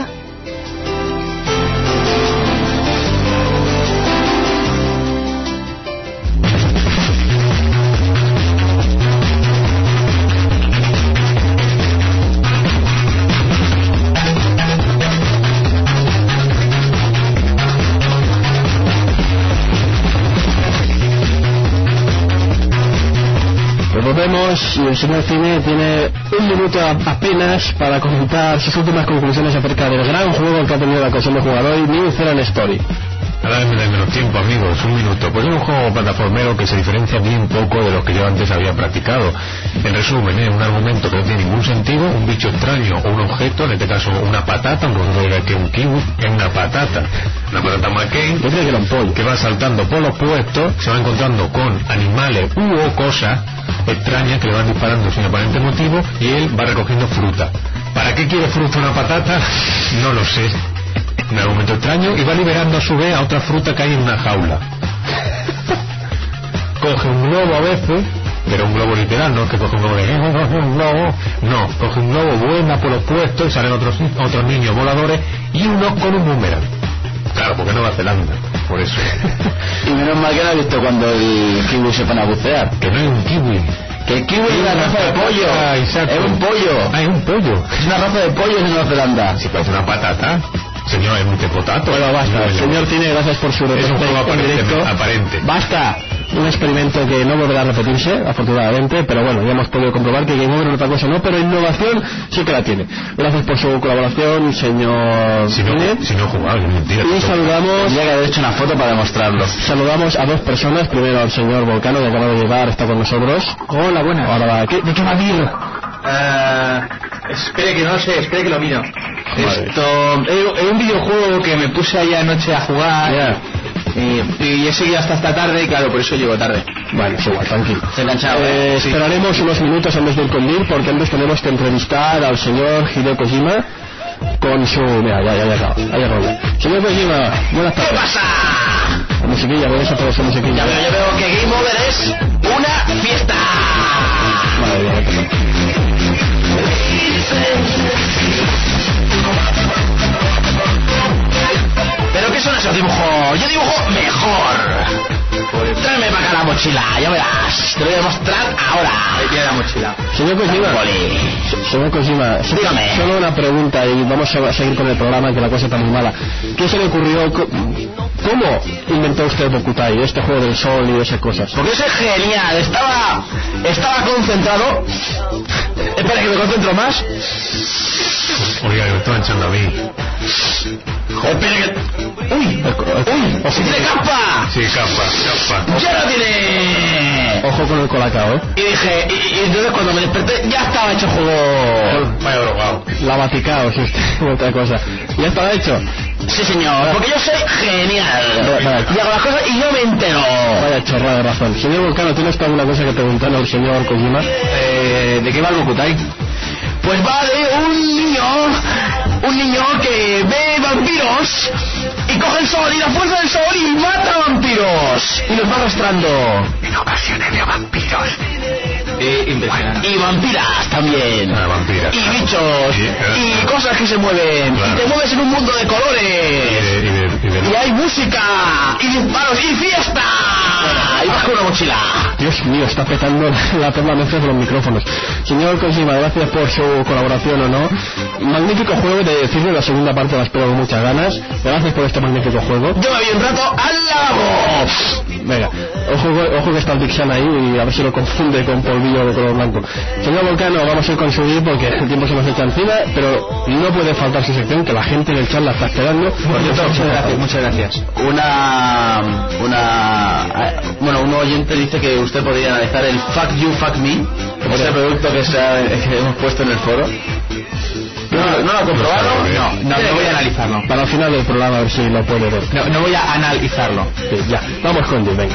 Volvemos y el señor Cine tiene un minuto apenas para comentar sus últimas conclusiones acerca del gran juego que ha tenido la ocasión de jugar hoy, New Zealand Story. Ahora dame menos tiempo, amigos, un minuto. Pues es un juego plataformero que se diferencia bien poco de los que yo antes había practicado. En resumen, es un argumento que no tiene ningún sentido, un bicho extraño o un objeto, en este caso una patata, aunque no diga que un kiwi, es una patata. Una patata McCain, yo creo que era un pollo, que va saltando por los puestos, se va encontrando con animales u o cosas extrañas que le van disparando sin aparente motivo, y él va recogiendo fruta. ¿Para qué quiere fruta una patata? No lo sé. Un argumento extraño, y va liberando a su vez a otra fruta que hay en una jaula. Coge un globo a veces, pero un globo literal, no es que coge un globo de un globo, no, coge un globo, vuela por los puestos y salen otros, otros niños voladores y uno con un boomerang. Claro, porque no Nueva Zelanda, por eso. Y menos mal que no ha visto cuando el kiwi se pone a bucear. Que no es un kiwi. Que el kiwi es una raza de pollo. Ah, exacto. Es un pollo. Ah, es un pollo. Es una raza de pollos en Nueva Zelanda. Si parece una patata. Señor, es un tepotato. Bueno, basta. Señor Cine, gracias por su reporte en directo. aparente. Basta. un experimento que no volverá a repetirse, afortunadamente, pero bueno, ya hemos podido comprobar que Game Over otra cosa no, pero innovación sí que la tiene. Gracias por su colaboración, señor Si no, si no jugaba, es mentira. Y saludamos... Tendría que haber hecho una foto para demostrarlo. Saludamos a dos personas, primero al señor Volcano, que acaba de llegar, está con nosotros. Hola, buenas. Ahora va, ¿qué, ¿de qué va a ir? Uh, espere que no lo sé, espere que lo miro. Vale. Esto es un videojuego que me puse ayer anoche a jugar. Yeah. Y, y he seguido hasta esta tarde y claro, por eso llego tarde. Bueno, es igual, tranquilo. Se enganchaba. Eh, Sí. Esperaremos unos minutos antes de ir con Bill, porque antes tenemos que entrevistar al señor Hideo Kojima con su... Mira, ya, ya, ya, ya, ya, ya, ya. Señor Kojima, buenas tardes. ¿Qué pasa? La musiquilla, voy a sacar esa musiquilla. Ya veo, ya veo que Game Over es una fiesta. Madre mía, qué mal. ¿Pero qué son esos dibujos? Yo dibujo mejor. Tráeme para acá la mochila, ya verás. Te lo voy a demostrar ahora. Ahí tiene la mochila. Señor Kojima, Boli. señor Kojima, so- Dígame. solo una pregunta y vamos a seguir con el programa, que la cosa está muy mala. ¿Qué se le ocurrió? co- ¿Cómo inventó usted Bokutai, este juego del sol y esas cosas? Porque eso es genial. Estaba, estaba concentrado. Espera que me concentro más. Oiga, me estaba echando a mí. Espera que... ¡Uy! ¡Uy! ¡Si tiene capa! Sí, capa, capa. ¡Ya lo tiene! Ojo con el colacao, ¿eh? Y dije... Y, y entonces cuando me desperté ya estaba hecho el juego. Vaya drogado. La Vaticao, si usted otra cosa. ¿Ya estaba hecho? Sí, señor. Porque yo soy genial. Vale. Y hago las cosas y yo me entero. Vaya chorrada de razón. Señor Volcano, ¿tienes alguna cosa que preguntarle al señor Kojima? Eh, ¿De qué va el Bokutai? Pues va de un niño, un niño que ve vampiros y coge el sol y la fuerza del sol y mata vampiros y los va arrastrando. En ocasiones veo vampiros. Eh, impresionante. Y vampiras también. Ah, vampiras. Y bichos. Sí, eh. Y cosas que se mueven. Claro. Y te mueves en un mundo de Y colores. de, y de, y de- Y hay música. Y disparos. Y fiesta. Y vas con una mochila. Dios mío, está petando la permanencia de los micrófonos. Señor Kojima, gracias por su colaboración o no. Magnífico juego, de decirle, la segunda parte la espero con muchas ganas. Gracias por este magnífico juego. Yo me vi un rato al lavabo. Venga, ojo, ojo que está el Dixon ahí y a ver si lo confunde con polvillo de color blanco. Señor Volcano, vamos a ir con su guía porque el tiempo se nos echa encima, pero no puede faltar su sección, que la gente en el chat la está esperando. Muchas gracias, muchas gracias. Una, una, bueno, un oyente dice que usted podría analizar el Fuck You, Fuck Me, ese producto que, se ha- que hemos puesto en el foro. ¿No, no lo ha comprobado? No, no, no voy a analizarlo. Para el final del programa, a ver si lo puede ver. No, no voy a analizarlo. Sí, ya, vamos con Jill, venga.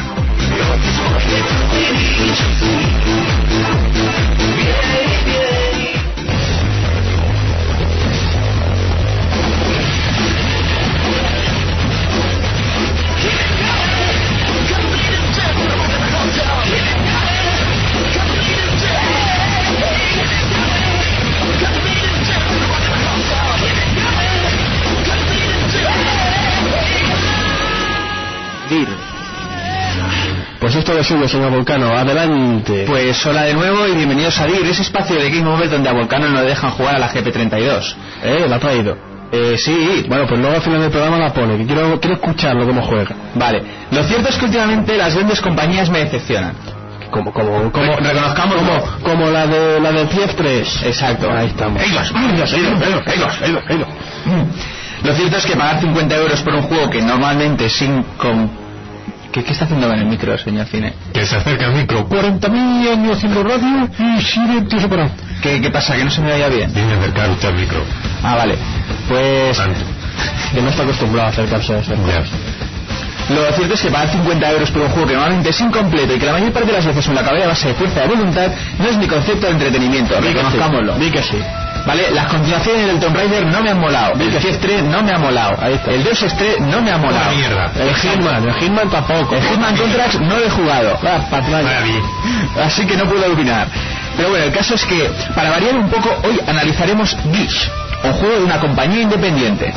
Dir. Pues esto es suyo, señor Volcano, adelante. Pues hola de nuevo y bienvenidos a DIR, ese espacio de Game Over donde a Volcano no le dejan jugar a la G P treinta y dos. Eh, la ha traído. Eh, sí, Bueno, pues luego al final del programa la pone, que quiero, quiero escucharlo cómo juega. vale. Lo cierto es que últimamente las grandes compañías me decepcionan. Como, como, como, Re- reconozcamos, como, no. como la de la del F tres. Exacto. Ahí estamos. Ellos, ellos, ellos, ellos, ellos, ellos, ellos. Lo cierto es que pagar cincuenta euros por un juego que normalmente sin... con... ¿Qué, ¿Qué está haciendo con el micro, señor Cine? que se acerca al micro. cuarenta mil años haciendo radio y silencio separado. ¿Qué, ¿Qué pasa? ¿Que no se me oía bien? Viene a acercar usted al micro. Ah, vale. Pues... Tanto. Que no está acostumbrado a acercarse a eso. Ya. Lo cierto es que pagar cincuenta euros por un juego que normalmente es incompleto y que la mayor parte de las veces son la cabeza a base de fuerza de voluntad no es mi concepto de entretenimiento, reconozcámoslo. Di que sí. Vale, las continuaciones del Tomb Raider no me han molado, el F tres no me ha molado, el Deus Ex tres no me ha molado, Una mierda. El Hitman, el Hitman tampoco. el Hitman Contracts no lo he jugado, Ah, patraña. Vaya bien. así que no puedo opinar. Pero bueno, el caso es que, para variar un poco, hoy analizaremos Geeks, un juego de una compañía independiente.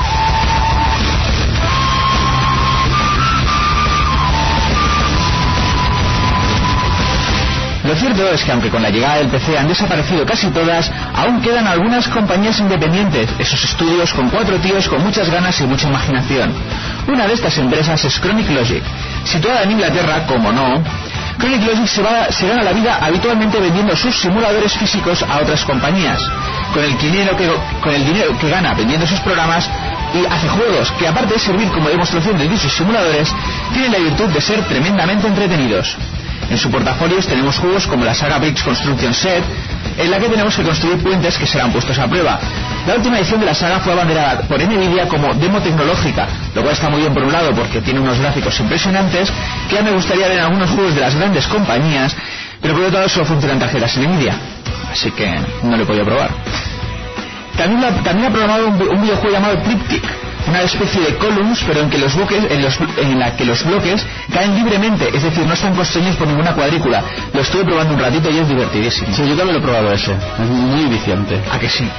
Lo cierto es que aunque con la llegada del P C han desaparecido casi todas, aún quedan algunas compañías independientes, esos estudios con cuatro tíos con muchas ganas y mucha imaginación. Una de estas empresas es Chronic Logic, Situada en Inglaterra, como no, Chronic Logic se, va, se gana la vida habitualmente vendiendo sus simuladores físicos a otras compañías. Con el dinero que, con el dinero que gana vendiendo sus programas, y hace juegos que, aparte de servir como demostración de dichos simuladores, tienen la virtud de ser tremendamente entretenidos. En su portafolio tenemos juegos como la saga Bridge Construction Set, en la que tenemos que construir puentes que serán puestos a prueba. La última edición de la saga fue abanderada por Nvidia como demo tecnológica, lo cual está muy bien por un lado porque tiene unos gráficos impresionantes que ya me gustaría ver en algunos juegos de las grandes compañías, pero por otro lado solo funcionan tarjetas Nvidia, así que no lo he podido probar. También, la, también ha programado un, un videojuego llamado Triptych, una especie de columns, pero en, que los bloques, en, los, en la que los bloques caen libremente, es decir, no están constreñidos por ninguna cuadrícula. Lo estuve probando un ratito y es divertidísimo. Sí, yo también lo he probado ese, es muy viciante. ¿A que sí?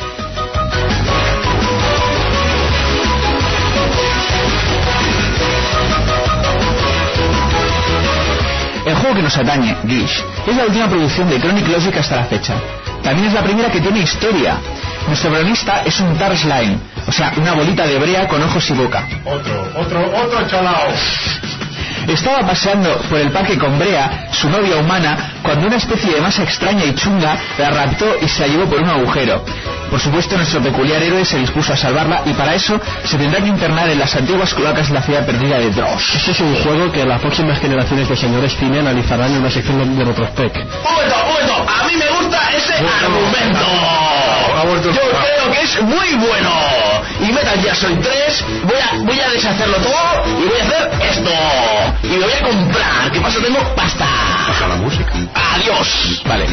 El juego que nos atañe, Gish, es la última producción de Chronic Logic hasta la fecha. También es la primera que tiene historia. Nuestro protagonista es un tar slime, o sea, una bolita de brea con ojos y boca. Otro, otro, otro chalao. Estaba paseando por el parque con Brea, su novia humana, cuando una especie de masa extraña y chunga la raptó y se la llevó por un agujero. Por supuesto, nuestro peculiar héroe se dispuso a salvarla y para eso se tendrá que internar en las antiguas cloacas de la ciudad perdida de Dross. Este es un juego que las próximas generaciones de señores cine analizarán en una sección de Retrospect. ¡Momento, momento! ¡A mí me gusta ese argumento! Yo creo que es muy bueno. Y Metal Gear Solid tres, voy a, voy a deshacerlo todo y voy a hacer esto. Y me voy a comprar. ¿Qué pasa? Tengo pasta. Pasa la música. Adiós. Vale.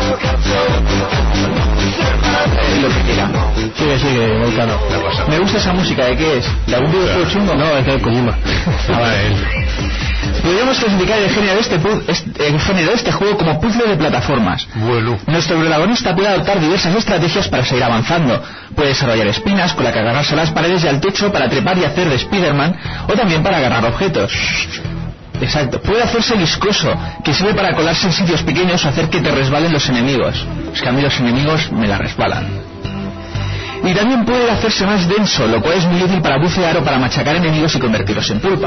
Lo que quiera. Sigue, sigue, Volcano. Me gusta esa música. ¿De qué es? ¿De algún videojuego chungo? No, es de Kojima. Ah, él. Podríamos clasificar el género de este, el género de este juego como puzzle de plataformas. Bueno. Nuestro protagonista puede adoptar diversas estrategias para seguir avanzando. Puede desarrollar espinas con la que agarrarse a las paredes y al techo para trepar y hacer de Spider-Man, o también para agarrar objetos. Exacto. Puede hacerse viscoso, que sirve para colarse en sitios pequeños o hacer que te resbalen los enemigos. Es que a mí los enemigos me la resbalan. Y también puede hacerse más denso, lo cual es muy útil para bucear o para machacar enemigos y convertirlos en pulpa.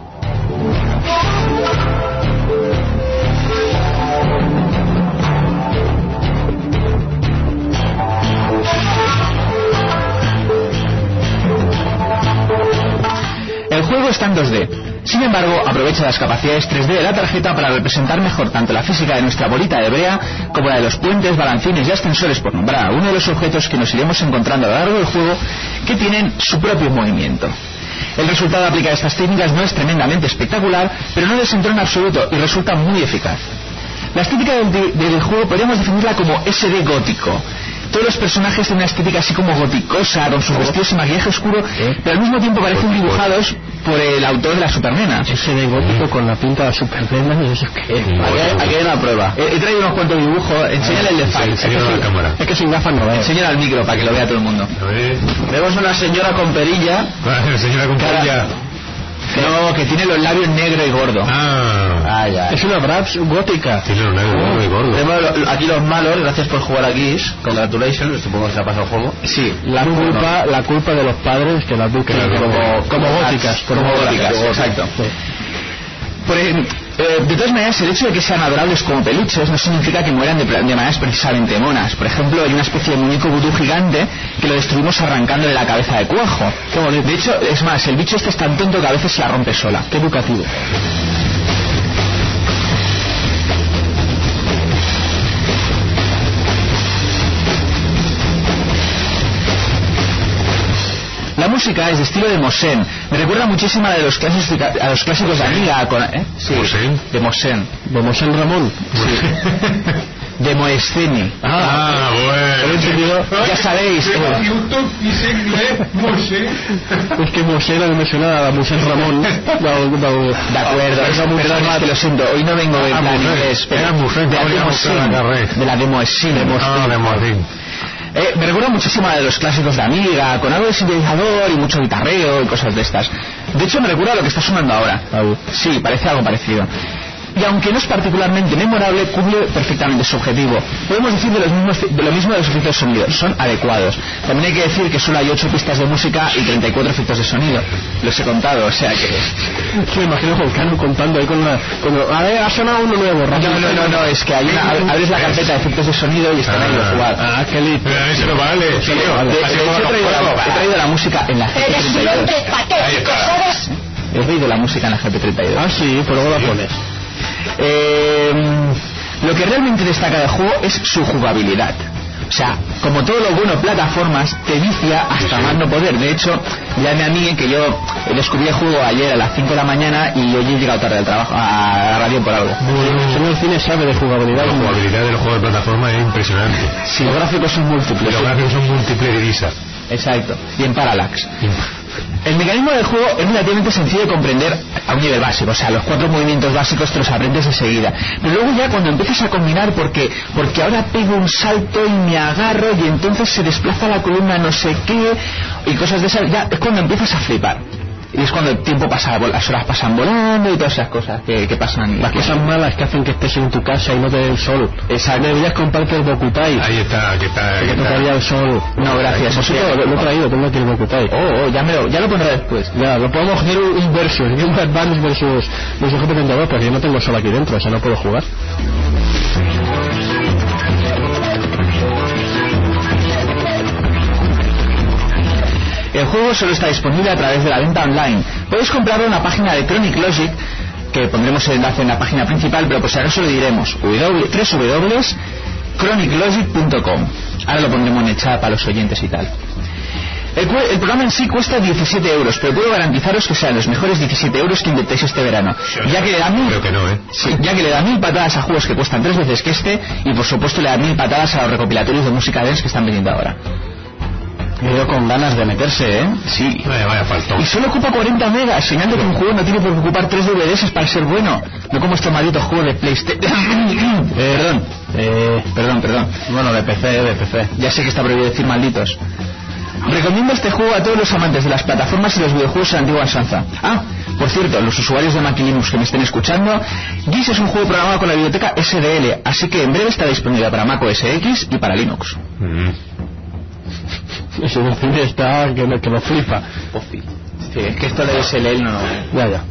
El juego está en dos D. Sin embargo, aprovecha las capacidades tres D de la tarjeta para representar mejor tanto la física de nuestra bolita de brea como la de los puentes, balancines y ascensores, por nombrar a uno de los objetos que nos iremos encontrando a lo largo del juego que tienen su propio movimiento. El resultado de aplicar estas técnicas no es tremendamente espectacular, pero no desentona en absoluto y resulta muy eficaz. La estética del, del juego podríamos definirla como ese de gótico. Todos los personajes tienen una estética así como goticosa, con sus vestidos y maquillaje oscuro, pero al mismo tiempo parecen dibujados por el autor de la Supernena. Ese de gótico con la pinta de la Supernena, no sé qué es. Aquí, aquí hay una prueba. He, he traído unos cuantos dibujos, enséñale el de Fight. Enséñale a la cámara. Es que sin gafas no veo. Enséñale al micro para que lo vea todo el mundo. A ver. Vemos una señora con perilla. Vale, señora con Cara- perilla. No, que tiene los labios negro y gordo. Ah. Ah, ya. Es una Bratz gótica. Tiene un negro muy gordo. Tenemos lo- aquí los malos, gracias por jugar aquí. Congratulations, supongo que se ha pasado el juego. Sí, La culpa, la culpa de los padres que las busquen Claro, como, como góticas. como góticas, como- exacto. Sí. Por ejemplo, eh, de todas maneras, el hecho de que sean adorables como peluches no significa que mueran de, de maneras precisamente monas. Por ejemplo, hay una especie de muñeco vudú gigante que lo destruimos arrancándole la cabeza de cuajo. Qué bonito. De hecho, es más, el bicho este es tan tonto que a veces se la rompe sola. Qué educativo. La música es de estilo de Mosen. Me recuerda muchísimo a, de los clásicos, a los clásicos de Amiga. Con, ¿eh? Sí, ¿Mosen? de Mosen. De Mosén Ramón. De Moesceni. Ah, He bueno. entendido, ya sabéis. eh, YouTube dice inglés, Moshe. Es que Mosén a mí me suena a Mosén Ramón. De acuerdo, perdón, es que lo siento, hoy no vengo de Ah, plan mujer. inglés, pero Era mujer, de la no de había Mosen, mujer, agarré. de la de Moeseni. Ah, de Martín. Eh, me recuerda muchísimo a de los clásicos de Amiga, con algo de sintetizador y mucho guitarreo y cosas de estas. De hecho, me recuerda a lo que está sonando ahora. Sí, parece algo parecido. y aunque no es particularmente memorable, cumple perfectamente su objetivo. Podemos decir de, los mismos, de lo mismo de los efectos de sonido, son adecuados. También hay que decir que solo hay ocho pistas de música y treinta y cuatro efectos de sonido. Los he contado, o sea que... Me imagino Volcano contando ahí con una... Con, a ver, ha sonado uno nuevo. No, no, no, no, es que hay una, abres la carpeta de efectos de sonido y están ahí los jugados. Ah, qué lindo. Eso no vale, tío. De hecho, he traído la, he traído la música en la G P Eres un treinta y hombre dos. patético, ¿sabes? He traído la música en la G P treinta y dos. Ah, sí, pues luego la pones. Eh, lo que realmente destaca del juego es su jugabilidad. O sea, como todo lo bueno plataformas, te vicia hasta más no poder. De hecho, llame a mí que yo descubrí el juego ayer a las cinco de la mañana y hoy he llegado tarde al trabajo, a la radio por algo. El señor Cine sabe de jugabilidad. La jugabilidad de los juegos de plataforma es impresionante. Sí, los gráficos son múltiples. Los gráficos son múltiples divisas. Exacto, y en Parallax. El mecanismo del juego es relativamente sencillo de comprender a un nivel básico, o sea, los cuatro movimientos básicos te los aprendes enseguida. Pero luego ya cuando empiezas a combinar, porque porque ahora pego un salto y me agarro y entonces se desplaza la columna no sé qué y cosas de esas, ya es cuando empiezas a flipar. Y es cuando el tiempo pasa, las horas pasan volando y todas esas cosas que, que pasan. Las cosas malas que hacen que estés en tu casa y no te dé el sol. Exacto. Deberías comprarte el Bokutai. Ahí está, que está. Que te daría el sol. No, gracias. Eso lo, lo he traído, tengo aquí el Bokutai. Oh, oh, ya, me lo, ya lo pondré después. Ya, lo podemos hacer un versus, un Advance versus versus G P treinta y dos, porque yo no tengo sol aquí dentro, o sea, no puedo jugar. El juego solo está disponible a través de la venta online. Puedes comprarlo en la página de Chronic Logic, que pondremos el enlace en la página principal, pero por si acaso lo diremos, doble u doble u doble u punto chronic logic punto com. Ahora lo pondremos en el chat para los oyentes y tal. El, el programa en sí cuesta diecisiete euros, pero puedo garantizaros que sean los mejores diecisiete euros que invertéis este verano. Ya que le da mil, Creo que no, ¿eh? sí, ya que le da mil patadas a juegos que cuestan tres veces que este, y por supuesto le da mil patadas a los recopilatorios de música dance que están vendiendo ahora. Me veo con ganas de meterse, ¿eh? Sí. Vaya, vaya faltón. Y solo ocupa cuarenta megas, señal de que un juego no tiene por qué ocupar tres D V Ds para ser bueno. No como este maldito juego de PlayStation. eh, perdón. Eh, perdón, perdón. Bueno, de P C, de P C. Ya sé que está prohibido decir malditos. Recomiendo este juego a todos los amantes de las plataformas y los videojuegos de la antigua usanza. Ah, por cierto, los usuarios de Mac y Linux que me estén escuchando, Gears es un juego programado con la biblioteca S D L, así que en breve estará disponible para Mac O S X y para Linux. Mm. Ese del cine está que, que lo flipa. Sí, es que esto de S D L no... Ya, ya.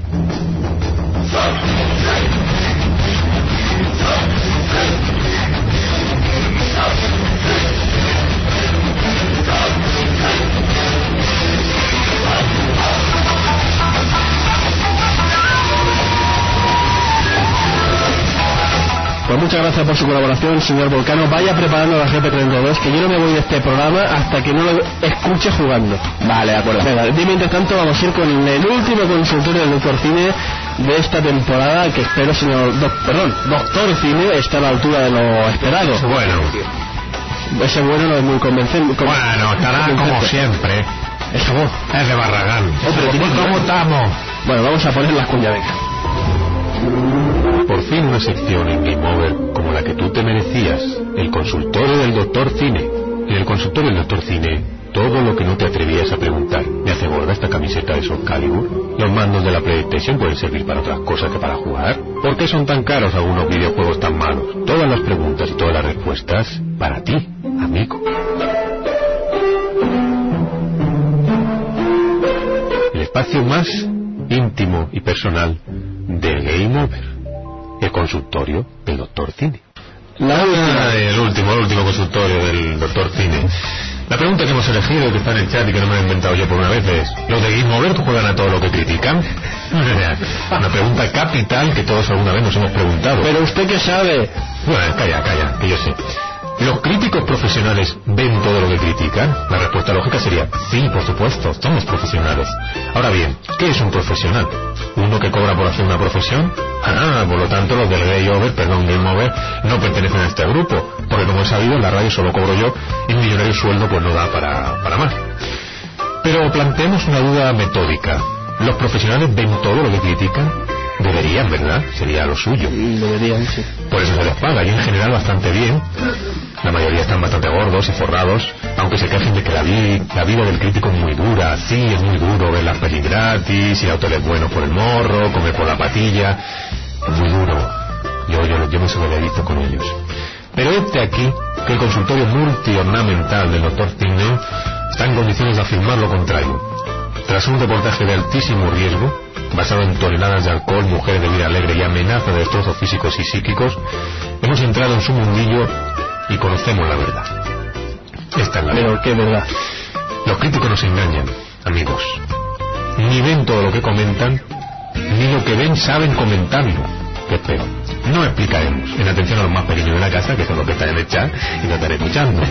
Pues muchas gracias por su colaboración, señor Volcano. Vaya preparando la G P treinta y dos, que yo no me voy de este programa hasta que no lo escuche jugando. Vale, de acuerdo. Venga, y mientras tanto vamos a ir con el último consultorio del Doctor Cine de esta temporada, que espero, señor... Do, perdón, Doctor Cine está a la altura de lo esperado. Bueno. Ese bueno no es muy convencente. Bueno, estará como siempre. Esa voz. Es de Barragán. Oh, pero tiene- ¿Cómo estamos? Bueno, vamos a poner las cuñas, venga. Por fin una sección en Game Over como la que tú te merecías. El consultorio del Doctor Cine. En el consultorio del Doctor Cine, todo lo que no te atrevías a preguntar. ¿Me hace gorda esta camiseta de Soul Calibur? ¿Los mandos de la PlayStation pueden servir para otras cosas que para jugar? ¿Por qué son tan caros algunos videojuegos tan malos? Todas las preguntas y todas las respuestas para ti, amigo. El espacio más íntimo y personal del Game Over. El consultorio del Doctor Cine. La última. Ah, el último, el último consultorio del Doctor Cine. La pregunta que hemos elegido, que está en el chat y que no me he inventado yo por una vez, es: ¿los de Game Over juegan a todo lo que critican? Una pregunta capital que todos alguna vez nos hemos preguntado. Pero usted qué sabe. Bueno, calla, calla, que yo sé. ¿Los críticos profesionales ven todo lo que critican? La respuesta lógica sería: sí, por supuesto, somos profesionales. Ahora bien, ¿qué es un profesional? ¿Uno que cobra por hacer una profesión? Ah, por lo tanto los del Game Over, perdón, Game Over, no pertenecen a este grupo, porque como he sabido, en la radio solo cobro yo y mi millonario sueldo pues no da para, para más. Pero planteemos una duda metódica. ¿Los profesionales ven todo lo que critican? Deberían, ¿verdad? Sería lo suyo. Deberían, sí. Por eso se les paga, y en general bastante bien. La mayoría están bastante gordos y forrados, aunque se quejen de que la, vi la vida del crítico es muy dura. Sí, es muy duro ver las pelis gratis, ir a hoteles buenos por el morro, comer por la patilla. Es muy duro. yo, yo me solidarizo con ellos. Pero este aquí, que el consultorio multiornamental del doctor Tigney está en condiciones de afirmar lo contrario. Tras un reportaje de altísimo riesgo, basado en toneladas de alcohol, mujeres de vida alegre y amenaza de destrozos físicos y psíquicos, hemos entrado en su mundillo y conocemos la verdad. Esta es la verdad. Pero qué verdad. Los críticos nos engañan, amigos. Ni ven todo lo que comentan, ni lo que ven saben comentarlo, que es peor. No explicaremos, en atención a los más pequeños de la casa, que son los que están en el chat y nos están escuchando.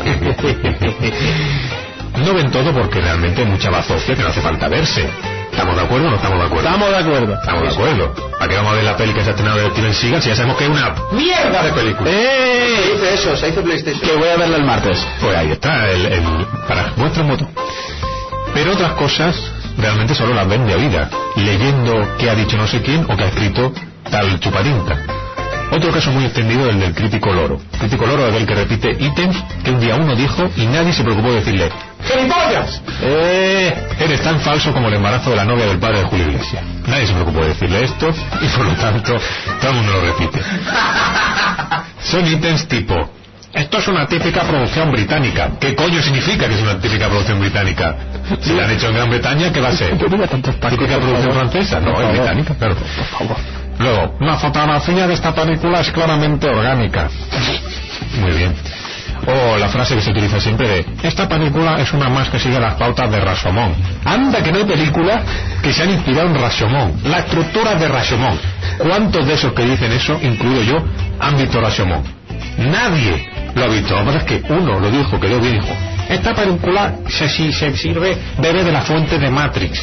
No ven todo porque realmente hay mucha bazofia que no hace falta verse. ¿Estamos de acuerdo o no estamos de acuerdo? Estamos de acuerdo. Estamos de acuerdo. ¿Para qué vamos a ver la peli que se ha estrenado de Steven Seagal si ya sabemos que es una mierda de película? ¡Eh! Se dice eso, se hizo PlayStation. Que voy a verla el martes. Pues ahí está, el, el, para vuestra moto. Pero otras cosas realmente solo las ven de oída, leyendo qué ha dicho no sé quién o qué ha escrito tal chupatinta. Otro caso muy extendido es el del crítico loro. Crítico loro es el que repite ítems que un día uno dijo y nadie se preocupó de decirle ¡gilipollas! Eh, eres tan falso como el embarazo de la novia del padre de Julio Iglesias. Nadie se preocupó de decirle esto y por lo tanto todo el mundo lo repite. Son ítems tipo: esto es una típica producción británica. ¿Qué coño significa que es una típica producción británica? Si la han hecho en Gran Bretaña, ¿qué va a ser? ¿Típica producción francesa? No, es británica, claro. Por favor. Luego, la fotografía de esta película es claramente orgánica. Muy bien. O la frase que se utiliza siempre de: esta película es una más que sigue las pautas de Rashomon. Anda que no hay película que se han inspirado en Rashomon. La estructura de Rashomon. ¿Cuántos de esos que dicen eso, incluido yo, han visto Rashomon? Nadie lo ha visto. Lo que pasa es que uno lo dijo, que Dios dijo: esta película se, si, se sirve, bebe de la fuente de Matrix.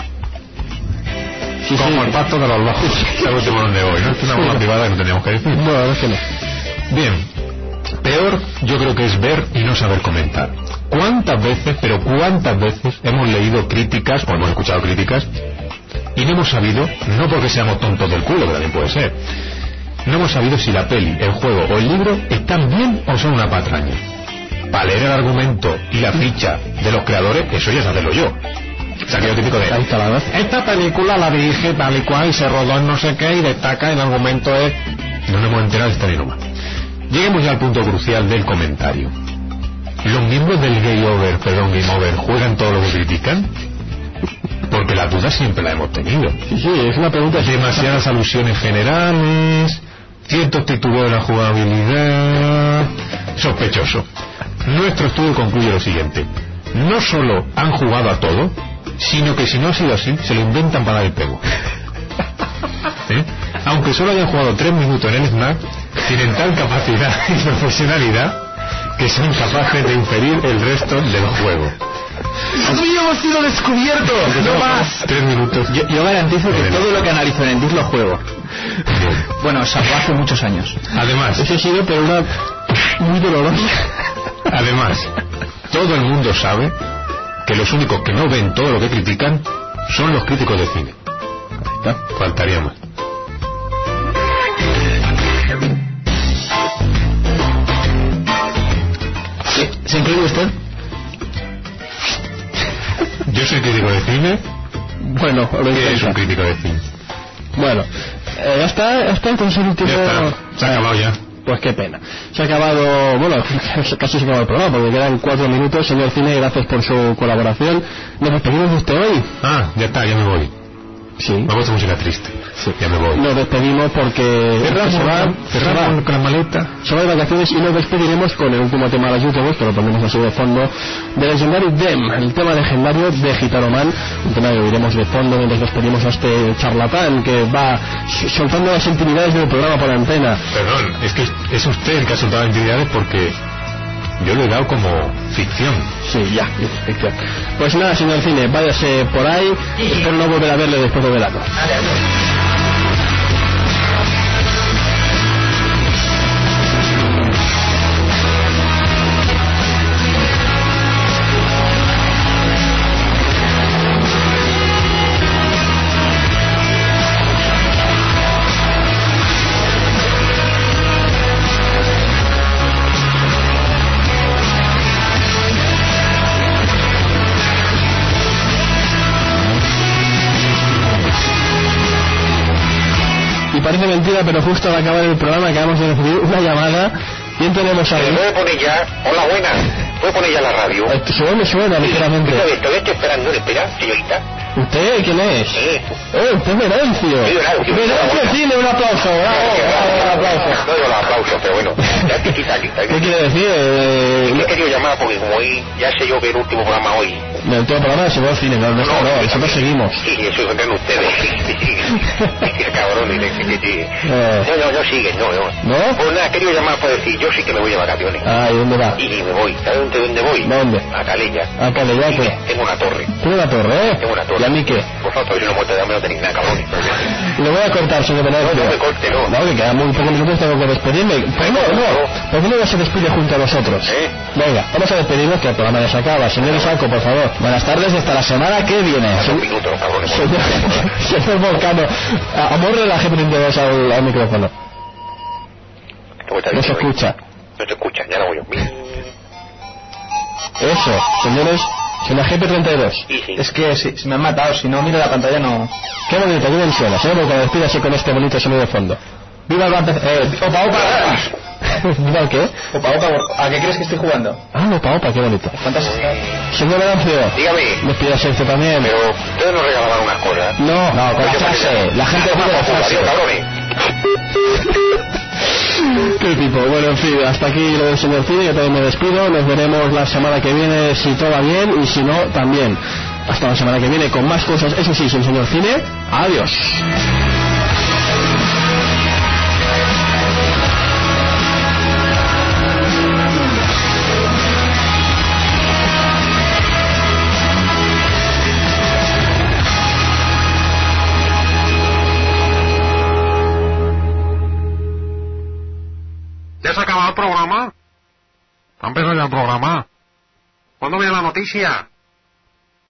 Sí, como sí, el pacto de los locos. ¿Sabes por dónde voy, no? Es una broma privada que no teníamos que decir. No, es que no. Bien. Peor yo creo que es ver y no saber comentar. ¿Cuántas veces, pero cuántas veces hemos leído críticas o hemos escuchado críticas y no hemos sabido, no porque seamos tontos del culo, que también puede ser, no hemos sabido si la peli, el juego o el libro están bien o son una patraña? Para leer el argumento y la ficha de los creadores, eso ya es hacerlo yo. O sea, que yo típico de: esta película la dirige tal y cual y se rodó en no sé qué y destaca el argumento es... No nos hemos enterado de esta ni nomás. Lleguemos ya al punto crucial del comentario. ¿Los miembros del Game Over, perdón, Game Over, juegan todo lo que critican? Porque la duda siempre la hemos tenido. Sí, sí, es una pregunta... Demasiadas alusiones generales, ciertos títulos de la jugabilidad... Sospechoso. Nuestro estudio concluye lo siguiente: no solo han jugado a todo, sino que si no ha sido así, se lo inventan para dar el pego. ¿Eh? Aunque solo hayan jugado tres minutos en el Snack, tienen tal capacidad y profesionalidad que son capaces de inferir el resto del juego. ¡Dios mío, hemos sido descubiertos! ¡No más! Tres minutos. Yo, yo garantizo que todo lo que analizo en el disc lo juego. Bien. Bueno, salvo hace muchos años. Además, Eso ha sido, pero una... muy dolorosa. Además, todo el mundo sabe que los únicos que no ven todo lo que critican son los críticos de cine. Faltaría más. ¿Se incluye usted? Yo soy crítico de cine. Bueno, lo ¿Qué es un intenta. crítico de cine? Bueno, eh, ya está, ya está con su último... Ya está, se ha acabado ya. Pues qué pena. Se ha acabado, bueno, casi se acabó el programa porque quedan cuatro minutos. Señor Cine, gracias por su colaboración. Nos despedimos de usted hoy. Ah, ya está, ya me voy. Sí. Me gusta música triste. Sí. Ya me voy. Nos despedimos porque Cerramos, se va, cerramos se va. con la maleta. Se va de vacaciones y nos despediremos con el último tema de las YouTubers, que lo ponemos así de fondo, de Legendary Dem, el tema legendario de Gitano Man, un tema que oiremos de fondo mientras despedimos a este charlatán que va soltando las intimidades del programa por antena. Perdón, es que es usted el que ha soltado intimidades porque yo lo he dado como ficción. Sí, ya, ficción. Pues nada, señor Cine, váyase por ahí, espero no volver a verle después de verano. mentira, pero justo al acabar el programa acabamos de recibir una llamada. ¿Quién tenemos ahí? ¿Me puede poner ya? Hola, buenas. ¿Puede poner ya la radio? Eh, Suena, me suena ligeramente. Todavía estoy esperando, espera, señorita. ¿Usted quién es? Sí. Oh, usted es Venancio. Sí, Venancio. Venancio, sí, un aplauso. Bravo, bravo, un aplauso. No digo los aplausos, pero bueno. Ya te quita, quita. ¿Qué quiere decir? Eh, He querido llamar porque como hoy, ya sé yo que el último programa hoy. el último programa se va al cine, no, no, no, no, nosotros seguimos. Sí, eso vendrán ustedes. Qué cabrón, y le que sí. No, no, no siguen, no, no. ¿No? Pues nada, he querido llamar para decir, yo sí que me voy de vacaciones. Ah, ¿y dónde va? Y me voy. ¿Sabes dónde, dónde voy? ¿Dónde? A Calella. A Calella, Y ¿qué? Tengo una torre. Tiene una torre, ¿eh? Tengo una torre. ¿Y a mí qué? Por favor, si no muerto de hambre no tenéis nada, cabrones. Le voy a cortar, señor Venancio. No, no me corte, no. No, que quedan muy pocos minutos, tengo que despedirme. ¿Por no, no? ¿Por qué no se despide junto a nosotros? ¿Eh? Venga, vamos a despedirnos que el programa ya se acaba. Señor Isaco, por favor. Buenas tardes, hasta la semana que viene. Un minuto, cabrones. Señor, señor Volcano, amorre la G treinta y dos al, al micrófono. ¿Cómo está No se diciendo? escucha. No se escucha, ya lo voy yo. Eso, señores, es una G P treinta y dos. Sí, sí. Es que si, si me han matado, si no miro la pantalla no... Qué bonito, qué bien suena. Señor Volcano, despídase con este bonito sonido de fondo. ¡Viva el Bante... Eh, opa, opa! ¿Viva el qué? Opa, opa, ¿a qué crees que estoy jugando? Ah, opa, opa, qué bonito. Fantástico. Señor Venancio, Dígame. despídase usted también. Pero ustedes nos regalaban unas cosas. No, No, con la frase. La gente pide la frase. Adiós, cabrones. Qué tipo. Bueno, en fin, hasta aquí lo del señor Cine. Yo también me despido. Nos veremos la semana que viene si todo va bien y si no, también. Hasta la semana que viene con más cosas. Eso sí, sin señor Cine. Adiós. ¿Ya se ha acabado el programa? ¿Ha empezado ya el programa? ¿Cuándo viene la noticia?